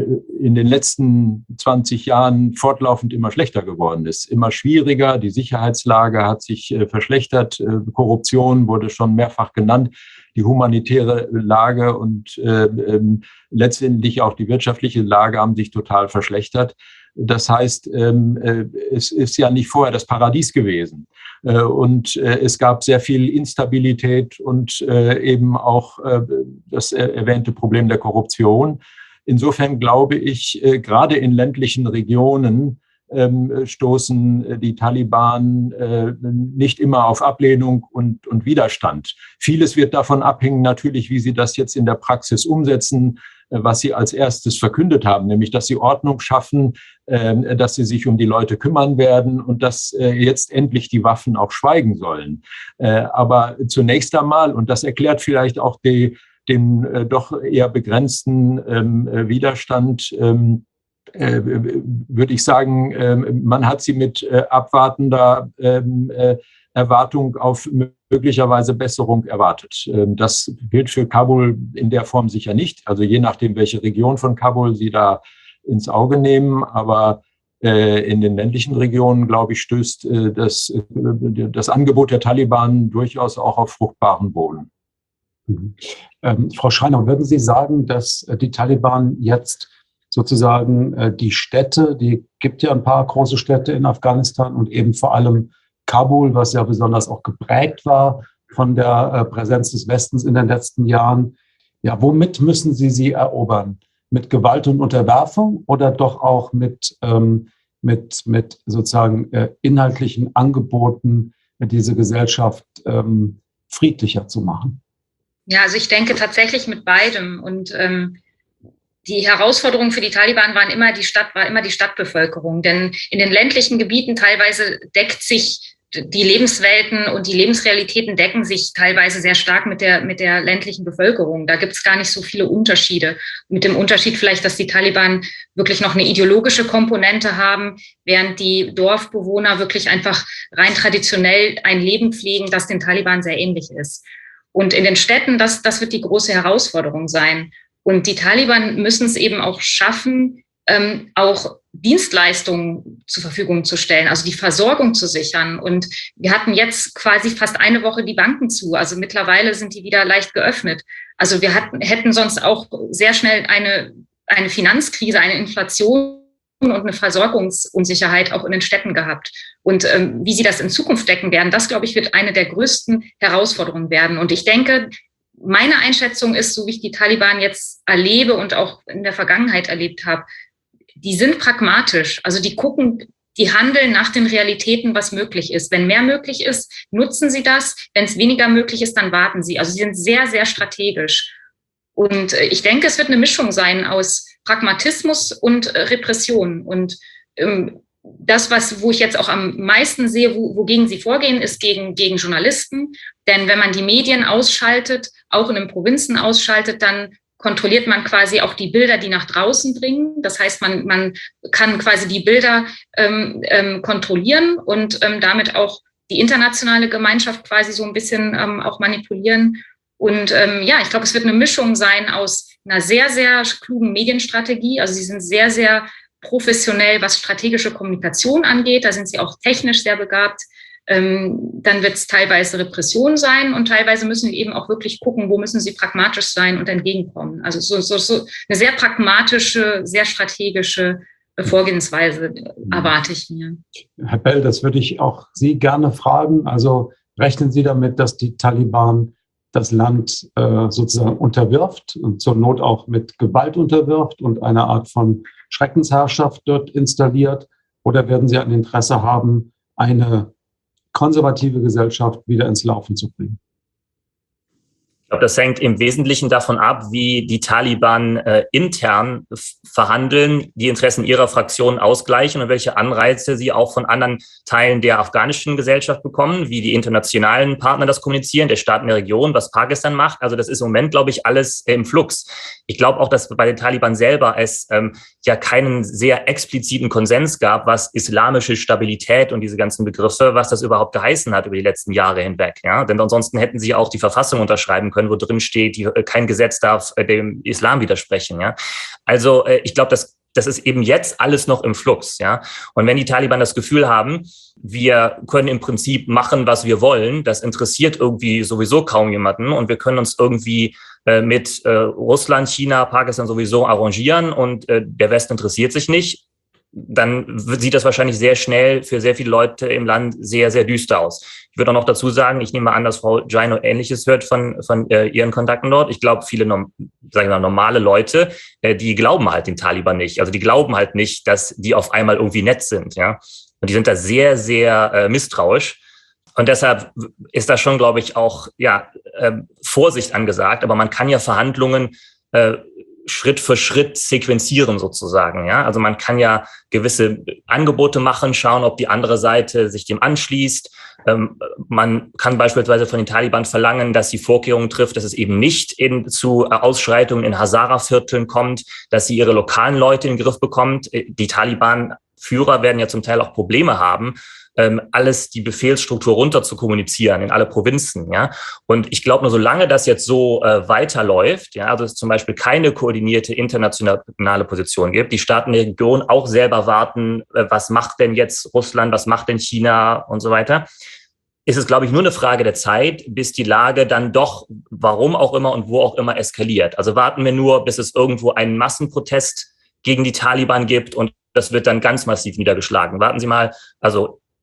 in den letzten zwanzig Jahren fortlaufend immer schlechter geworden ist, immer schwieriger. Die Sicherheitslage hat sich äh, verschlechtert. Äh, Korruption wurde schon mehrfach genannt. Die humanitäre Lage und äh, äh, letztendlich auch die wirtschaftliche Lage haben sich total verschlechtert. Das heißt, ähm, äh, es ist ja nicht vorher das Paradies gewesen. Äh, und äh, es gab sehr viel Instabilität und äh, eben auch äh, das äh, erwähnte Problem der Korruption. Insofern glaube ich, äh, gerade in ländlichen Regionen ähm, stoßen die Taliban äh, nicht immer auf Ablehnung und, und Widerstand. Vieles wird davon abhängen, natürlich, wie sie das jetzt in der Praxis umsetzen, äh, was sie als erstes verkündet haben, nämlich, dass sie Ordnung schaffen, äh, dass sie sich um die Leute kümmern werden und dass äh, jetzt endlich die Waffen auch schweigen sollen. Äh, aber zunächst einmal, und das erklärt vielleicht auch die, den äh, doch eher begrenzten ähm, Widerstand, ähm, Äh, würde ich sagen, äh, man hat sie mit äh, abwartender äh, Erwartung auf möglicherweise Besserung erwartet. Äh, das gilt für Kabul in der Form sicher nicht, also je nachdem, welche Region von Kabul Sie da ins Auge nehmen, aber äh, in den ländlichen Regionen, glaube ich, stößt äh, das, äh, das Angebot der Taliban durchaus auch auf fruchtbaren Boden. Mhm. Ähm, Frau Schreiner, würden Sie sagen, dass äh, die Taliban jetzt sozusagen äh, die Städte, die gibt ja ein paar große Städte in Afghanistan und eben vor allem Kabul, was ja besonders auch geprägt war von der äh, Präsenz des Westens in den letzten Jahren. Ja, womit müssen Sie sie erobern? Mit Gewalt und Unterwerfung oder doch auch mit, ähm, mit, mit sozusagen äh, inhaltlichen Angeboten, diese Gesellschaft ähm, friedlicher zu machen? Ja, also ich denke tatsächlich mit beidem. Und ähm, die Herausforderung für die Taliban waren immer die Stadt, war immer die Stadtbevölkerung. Denn in den ländlichen Gebieten teilweise deckt sich die Lebenswelten und die Lebensrealitäten decken sich teilweise sehr stark mit der, mit der ländlichen Bevölkerung. Da gibt es gar nicht so viele Unterschiede. Mit dem Unterschied vielleicht, dass die Taliban wirklich noch eine ideologische Komponente haben, während die Dorfbewohner wirklich einfach rein traditionell ein Leben pflegen, das den Taliban sehr ähnlich ist. Und in den Städten, das, das wird die große Herausforderung sein. Und die Taliban müssen es eben auch schaffen, ähm, auch Dienstleistungen zur Verfügung zu stellen, also die Versorgung zu sichern. Und wir hatten jetzt quasi fast eine Woche die Banken zu. Also mittlerweile sind die wieder leicht geöffnet. Also wir hatten, hätten sonst auch sehr schnell eine, eine Finanzkrise, eine Inflation und eine Versorgungsunsicherheit auch in den Städten gehabt. Und ähm, wie sie das in Zukunft decken werden, das, glaube ich, wird eine der größten Herausforderungen werden. Und ich denke, meine Einschätzung ist, so wie ich die Taliban jetzt erlebe und auch in der Vergangenheit erlebt habe, die sind pragmatisch. Also die gucken, die handeln nach den Realitäten, was möglich ist. Wenn mehr möglich ist, nutzen sie das. Wenn es weniger möglich ist, dann warten sie. Also sie sind sehr, sehr strategisch. Und ich denke, es wird eine Mischung sein aus Pragmatismus und Repression. Und ähm, das, was, wo ich jetzt auch am meisten sehe, wo, wogegen sie vorgehen, ist gegen, gegen Journalisten. Denn wenn man die Medien ausschaltet, auch in den Provinzen ausschaltet, dann kontrolliert man quasi auch die Bilder, die nach draußen dringen. Das heißt, man, man kann quasi die Bilder ähm, ähm, kontrollieren und ähm, damit auch die internationale Gemeinschaft quasi so ein bisschen ähm, auch manipulieren. Und ähm, ja, ich glaube, es wird eine Mischung sein aus einer sehr, sehr klugen Medienstrategie. Also sie sind sehr, sehr professionell, was strategische Kommunikation angeht. Da sind sie auch technisch sehr begabt. Ähm, dann wird es teilweise Repression sein und teilweise müssen wir eben auch wirklich gucken, wo müssen sie pragmatisch sein und entgegenkommen. Also so, so, so eine sehr pragmatische, sehr strategische Vorgehensweise erwarte ich mir. Herr Bell, das würde ich auch Sie gerne fragen. Also rechnen Sie damit, dass die Taliban das Land äh, sozusagen unterwirft und zur Not auch mit Gewalt unterwirft und eine Art von Schreckensherrschaft dort installiert? Oder werden Sie ein Interesse haben, eine konservative Gesellschaft wieder ins Laufen zu bringen? Ich glaube, das hängt im Wesentlichen davon ab, wie die Taliban äh, intern verhandeln, die Interessen ihrer Fraktion ausgleichen und welche Anreize sie auch von anderen Teilen der afghanischen Gesellschaft bekommen, wie die internationalen Partner das kommunizieren, der Staaten der Region, was Pakistan macht. Also das ist im Moment, glaube ich, alles äh, im Flux. Ich glaube auch, dass bei den Taliban selber es ähm, ja keinen sehr expliziten Konsens gab, was islamische Stabilität und diese ganzen Begriffe, was das überhaupt geheißen hat über die letzten Jahre hinweg. Ja? Denn ansonsten hätten sie auch die Verfassung unterschreiben können, wo drin steht, die, kein Gesetz darf äh, dem Islam widersprechen. Ja? Also äh, ich glaube, das, das ist eben jetzt alles noch im Flux. Ja? Und wenn die Taliban das Gefühl haben, wir können im Prinzip machen, was wir wollen, das interessiert irgendwie sowieso kaum jemanden und wir können uns irgendwie äh, mit äh, Russland, China, Pakistan sowieso arrangieren und äh, der Westen interessiert sich nicht, dann sieht das wahrscheinlich sehr schnell für sehr viele Leute im Land sehr, sehr düster aus. Ich würde auch noch dazu sagen, ich nehme an, dass Frau Gino Ähnliches hört von, von äh, ihren Kontakten dort. Ich glaube, viele sagen wir mal, normale Leute, äh, die glauben halt den Taliban nicht. Also die glauben halt nicht, dass die auf einmal irgendwie nett sind. Ja? Und die sind da sehr, sehr äh, misstrauisch. Und deshalb ist da schon, glaube ich, auch ja äh, Vorsicht angesagt. Aber man kann ja Verhandlungen äh, Schritt für Schritt sequenzieren sozusagen. Ja, also man kann ja gewisse Angebote machen, schauen, ob die andere Seite sich dem anschließt. Ähm, man kann beispielsweise von den Taliban verlangen, dass sie Vorkehrungen trifft, dass es eben nicht in, zu Ausschreitungen in Hazara-Vierteln kommt, dass sie ihre lokalen Leute in den Griff bekommt. Die Taliban-Führer werden ja zum Teil auch Probleme haben, ähm, alles die Befehlsstruktur runter zu kommunizieren in alle Provinzen. Ja, und ich glaube, nur solange das jetzt so äh, weiterläuft, ja, also es zum Beispiel keine koordinierte internationale Position gibt, die Staaten der Region auch selber warten, äh, was macht denn jetzt Russland, was macht denn China und so weiter, ist es, glaube ich, nur eine Frage der Zeit, bis die Lage dann doch, warum auch immer und wo auch immer, eskaliert. Also warten wir nur, bis es irgendwo einen Massenprotest gegen die Taliban gibt und das wird dann ganz massiv niedergeschlagen. Warten Sie mal, also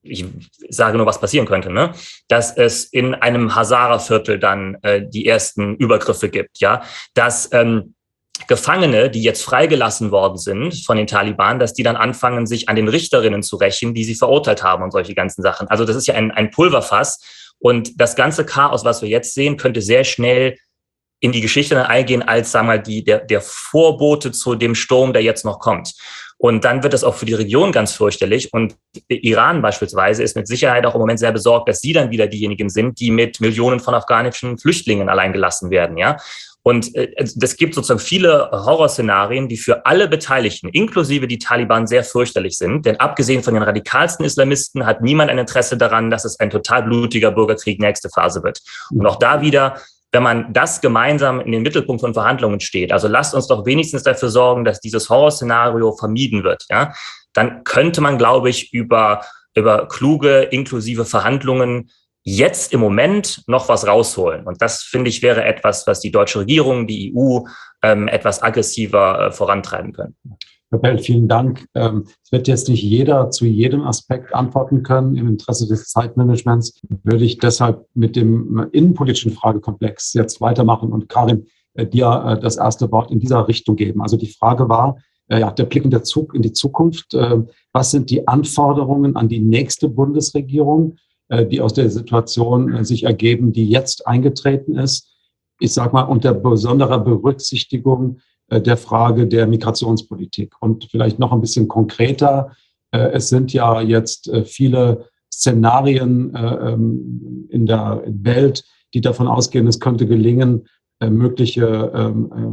ich sage nur, was passieren könnte, ne? Dass es in einem Hazara-Viertel dann äh, die ersten Übergriffe gibt, ja, dass ähm, Gefangene, die jetzt freigelassen worden sind von den Taliban, dass die dann anfangen, sich an den Richterinnen zu rächen, die sie verurteilt haben und solche ganzen Sachen. Also das ist ja ein, ein Pulverfass und das ganze Chaos, was wir jetzt sehen, könnte sehr schnell in die Geschichte dann eingehen als, sagen wir mal, die, der, der Vorbote zu dem Sturm, der jetzt noch kommt. Und dann wird das auch für die Region ganz fürchterlich. Und Iran beispielsweise ist mit Sicherheit auch im Moment sehr besorgt, dass sie dann wieder diejenigen sind, die mit Millionen von afghanischen Flüchtlingen allein gelassen werden, ja. Und es gibt sozusagen viele Horrorszenarien, die für alle Beteiligten, inklusive die Taliban, sehr fürchterlich sind. Denn abgesehen von den radikalsten Islamisten hat niemand ein Interesse daran, dass es ein total blutiger Bürgerkrieg nächste Phase wird. Und auch da wieder, wenn man das gemeinsam in den Mittelpunkt von Verhandlungen steht, also lasst uns doch wenigstens dafür sorgen, dass dieses Horrorszenario vermieden wird, ja, dann könnte man, glaube ich, über, über kluge, inklusive Verhandlungen jetzt im Moment noch was rausholen. Und das, finde ich, wäre etwas, was die deutsche Regierung, die E U ähm, etwas aggressiver äh, vorantreiben können. Herr Bell, vielen Dank. Ähm, es wird jetzt nicht jeder zu jedem Aspekt antworten können. Im Interesse des Zeitmanagements würde ich deshalb mit dem innenpolitischen Fragekomplex jetzt weitermachen und Karin, äh, dir äh, das erste Wort in dieser Richtung geben. Also die Frage war, äh, ja, der Blick in, der Zug, in die Zukunft. Äh, was sind die Anforderungen an die nächste Bundesregierung, äh, die aus der Situation äh, sich ergeben, die jetzt eingetreten ist? Ich sage mal, unter besonderer Berücksichtigung der Frage der Migrationspolitik. Und vielleicht noch ein bisschen konkreter, es sind ja jetzt viele Szenarien in der Welt, die davon ausgehen, es könnte gelingen, mögliche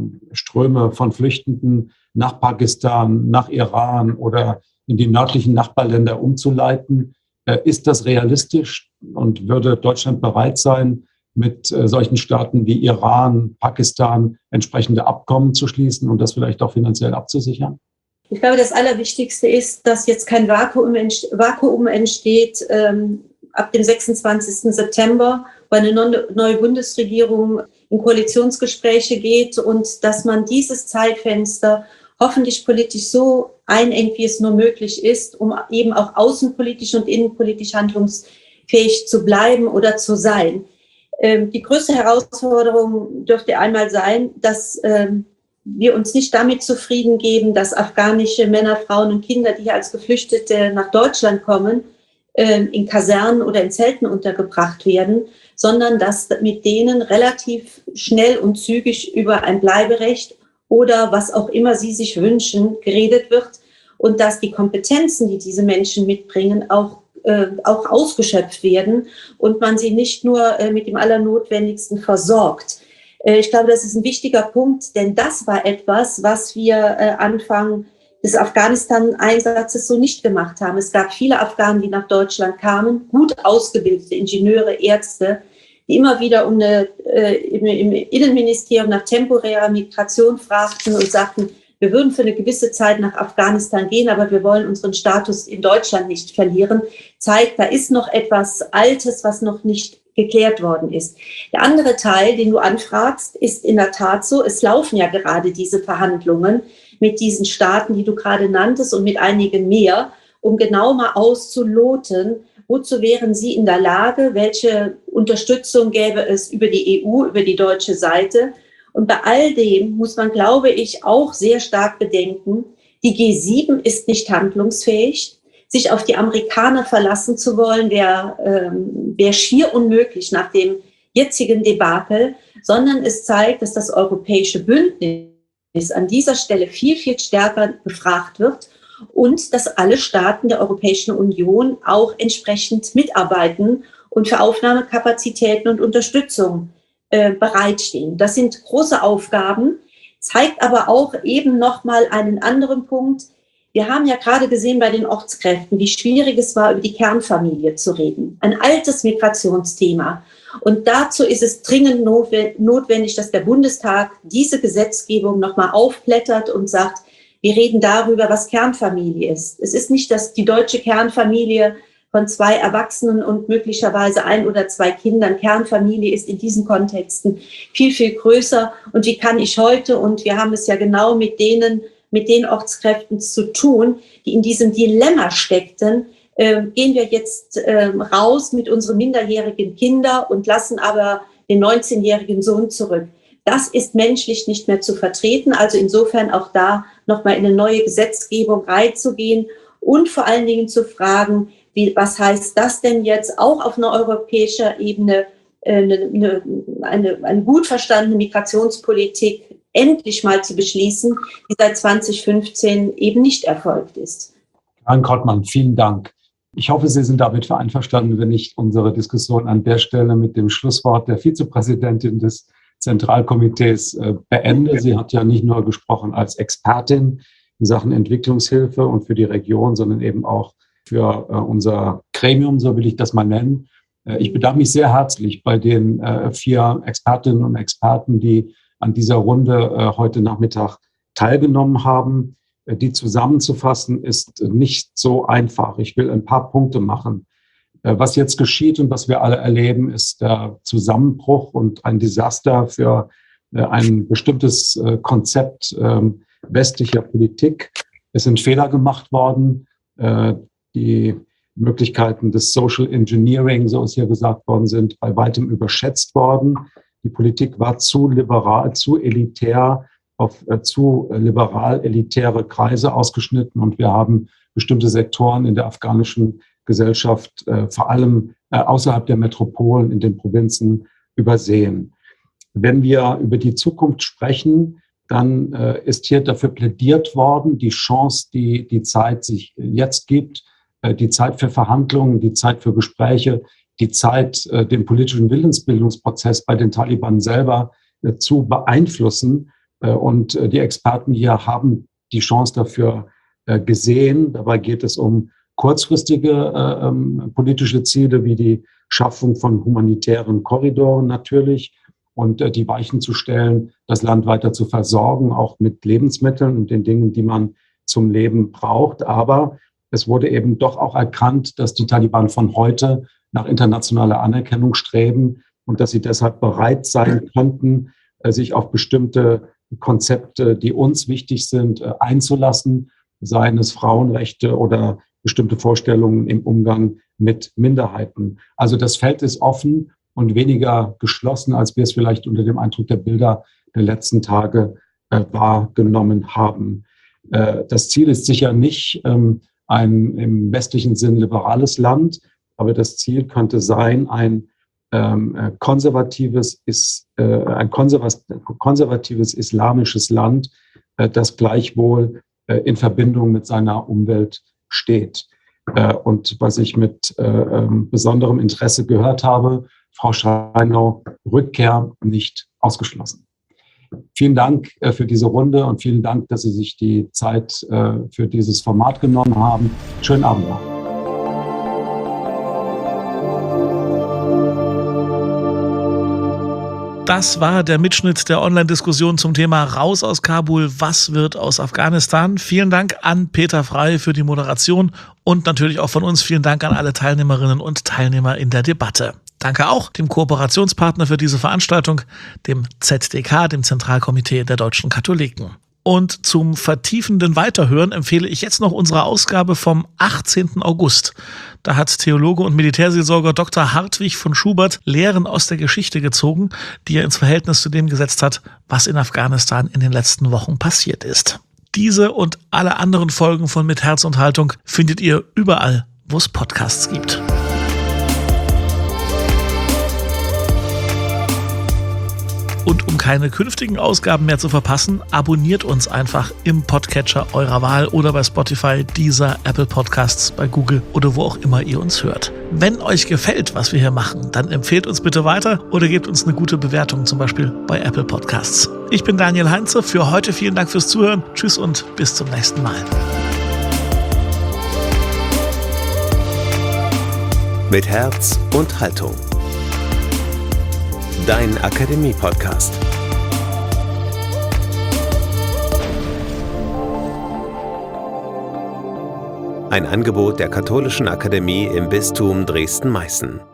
Ströme von Flüchtenden nach Pakistan, nach Iran oder in die nördlichen Nachbarländer umzuleiten. Ist das realistisch und würde Deutschland bereit sein, mit äh, solchen Staaten wie Iran, Pakistan entsprechende Abkommen zu schließen und das vielleicht auch finanziell abzusichern? Ich glaube, das Allerwichtigste ist, dass jetzt kein Vakuum, entsteht, Vakuum entsteht ähm, ab dem sechsundzwanzigsten September, wo eine neue Bundesregierung in Koalitionsgespräche geht und dass man dieses Zeitfenster hoffentlich politisch so einengt, wie es nur möglich ist, um eben auch außenpolitisch und innenpolitisch handlungsfähig zu bleiben oder zu sein. Die größte Herausforderung dürfte einmal sein, dass ähm, wir uns nicht damit zufrieden geben, dass afghanische Männer, Frauen und Kinder, die hier als Geflüchtete nach Deutschland kommen, ähm, in Kasernen oder in Zelten untergebracht werden, sondern dass mit denen relativ schnell und zügig über ein Bleiberecht oder was auch immer sie sich wünschen, geredet wird und dass die Kompetenzen, die diese Menschen mitbringen, auch Äh, auch ausgeschöpft werden und man sie nicht nur äh, mit dem Allernotwendigsten versorgt. Äh, ich glaube, das ist ein wichtiger Punkt, denn das war etwas, was wir äh, Anfang des Afghanistan-Einsatzes so nicht gemacht haben. Es gab viele Afghanen, die nach Deutschland kamen, gut ausgebildete Ingenieure, Ärzte, die immer wieder um eine, äh, im, im Innenministerium nach temporärer Migration fragten und sagten, wir würden für eine gewisse Zeit nach Afghanistan gehen, aber wir wollen unseren Status in Deutschland nicht verlieren. Zeigt, da ist noch etwas Altes, was noch nicht geklärt worden ist. Der andere Teil, den du anfragst, ist in der Tat so, es laufen ja gerade diese Verhandlungen mit diesen Staaten, die du gerade nanntest und mit einigen mehr, um genau mal auszuloten, wozu wären sie in der Lage, welche Unterstützung gäbe es über die E U, über die deutsche Seite. Und bei all dem muss man, glaube ich, auch sehr stark bedenken, die G sieben ist nicht handlungsfähig. Sich auf die Amerikaner verlassen zu wollen, wäre ähm, wär schier unmöglich nach dem jetzigen Debakel, sondern es zeigt, dass das europäische Bündnis an dieser Stelle viel, viel stärker gefragt wird und dass alle Staaten der Europäischen Union auch entsprechend mitarbeiten und für Aufnahmekapazitäten und Unterstützung bereitstehen. Das sind große Aufgaben, zeigt aber auch eben nochmal einen anderen Punkt. Wir haben ja gerade gesehen bei den Ortskräften, wie schwierig es war, über die Kernfamilie zu reden. Ein altes Migrationsthema. Und dazu ist es dringend notwendig, dass der Bundestag diese Gesetzgebung nochmal aufblättert und sagt, wir reden darüber, was Kernfamilie ist. Es ist nicht, dass die deutsche Kernfamilie von zwei Erwachsenen und möglicherweise ein oder zwei Kindern. Kernfamilie ist in diesen Kontexten viel, viel größer. Und wie kann ich heute, und wir haben es ja genau mit denen, mit den Ortskräften zu tun, die in diesem Dilemma steckten, äh, gehen wir jetzt äh, raus mit unseren minderjährigen Kindern und lassen aber den neunzehnjährigen Sohn zurück. Das ist menschlich nicht mehr zu vertreten. Also insofern auch da nochmal in eine neue Gesetzgebung reinzugehen und vor allen Dingen zu fragen, wie, was heißt das denn jetzt auch auf einer europäischen Ebene, äh, eine, eine, eine gut verstandene Migrationspolitik endlich mal zu beschließen, die seit zwanzig fünfzehn eben nicht erfolgt ist. Herrn Krottmann, vielen Dank. Ich hoffe, Sie sind damit einverstanden, wenn ich unsere Diskussion an der Stelle mit dem Schlusswort der Vizepräsidentin des Zentralkomitees äh, beende. Sie hat ja nicht nur gesprochen als Expertin in Sachen Entwicklungshilfe und für die Region, sondern eben auch für äh, unser Gremium, so will ich das mal nennen. Äh, ich bedanke mich sehr herzlich bei den äh, vier Expertinnen und Experten, die an dieser Runde äh, heute Nachmittag teilgenommen haben. Äh, die zusammenzufassen ist nicht so einfach. Ich will ein paar Punkte machen. Was jetzt geschieht und was wir alle erleben, ist der Zusammenbruch und ein Desaster für ein bestimmtes Konzept westlicher Politik. Es sind Fehler gemacht worden. Die Möglichkeiten des Social Engineering, so es hier gesagt worden sind, bei weitem überschätzt worden. Die Politik war zu liberal, zu elitär, auf zu liberal-elitäre Kreise ausgeschnitten und wir haben bestimmte Sektoren in der afghanischen Gesellschaft, äh, vor allem äh, außerhalb der Metropolen in den Provinzen übersehen. Wenn wir über die Zukunft sprechen, dann äh, ist hier dafür plädiert worden, die Chance, die die Zeit sich jetzt gibt, äh, die Zeit für Verhandlungen, die Zeit für Gespräche, die Zeit, äh, den politischen Willensbildungsprozess bei den Taliban selber äh, zu beeinflussen. Äh, und äh, die Experten hier haben die Chance dafür äh, gesehen. Dabei geht es um kurzfristige äh, ähm, politische Ziele wie die Schaffung von humanitären Korridoren natürlich und äh, die Weichen zu stellen, das Land weiter zu versorgen, auch mit Lebensmitteln und den Dingen, die man zum Leben braucht. Aber es wurde eben doch auch erkannt, dass die Taliban von heute nach internationaler Anerkennung streben und dass sie deshalb bereit sein könnten, äh, sich auf bestimmte Konzepte, die uns wichtig sind, äh, einzulassen, seien es Frauenrechte oder bestimmte Vorstellungen im Umgang mit Minderheiten. Also das Feld ist offen und weniger geschlossen, als wir es vielleicht unter dem Eindruck der Bilder der letzten Tage äh, wahrgenommen haben. Äh, das Ziel ist sicher nicht ähm, ein im westlichen Sinn liberales Land, aber das Ziel könnte sein, ein ähm, konservatives, ist, äh, ein konservatives, konservatives islamisches Land, äh, das gleichwohl äh, in Verbindung mit seiner Umwelt steht. Äh, und was ich mit äh, ähm, besonderem Interesse gehört habe, Frau Schreinau, Rückkehr nicht ausgeschlossen. Vielen Dank äh, für diese Runde und vielen Dank, dass Sie sich die Zeit äh, für dieses Format genommen haben. Schönen Abend noch. Das war der Mitschnitt der Online-Diskussion zum Thema Raus aus Kabul, was wird aus Afghanistan? Vielen Dank an Peter Frey für die Moderation und natürlich auch von uns vielen Dank an alle Teilnehmerinnen und Teilnehmer in der Debatte. Danke auch dem Kooperationspartner für diese Veranstaltung, dem Z D K, dem Zentralkomitee der Deutschen Katholiken. Und zum vertiefenden Weiterhören empfehle ich jetzt noch unsere Ausgabe vom achtzehnten August. Da hat Theologe und Militärseelsorger Doktor Hartwig von Schubert Lehren aus der Geschichte gezogen, die er ins Verhältnis zu dem gesetzt hat, was in Afghanistan in den letzten Wochen passiert ist. Diese und alle anderen Folgen von Mit Herz und Haltung findet ihr überall, wo es Podcasts gibt. Und um keine künftigen Ausgaben mehr zu verpassen, abonniert uns einfach im Podcatcher eurer Wahl oder bei Spotify, Deezer, Apple Podcasts, bei Google oder wo auch immer ihr uns hört. Wenn euch gefällt, was wir hier machen, dann empfehlt uns bitte weiter oder gebt uns eine gute Bewertung, zum Beispiel bei Apple Podcasts. Ich bin Daniel Heinze, für heute vielen Dank fürs Zuhören. Tschüss und bis zum nächsten Mal. Mit Herz und Haltung. Dein Akademie-Podcast. Ein Angebot der Katholischen Akademie im Bistum Dresden-Meißen.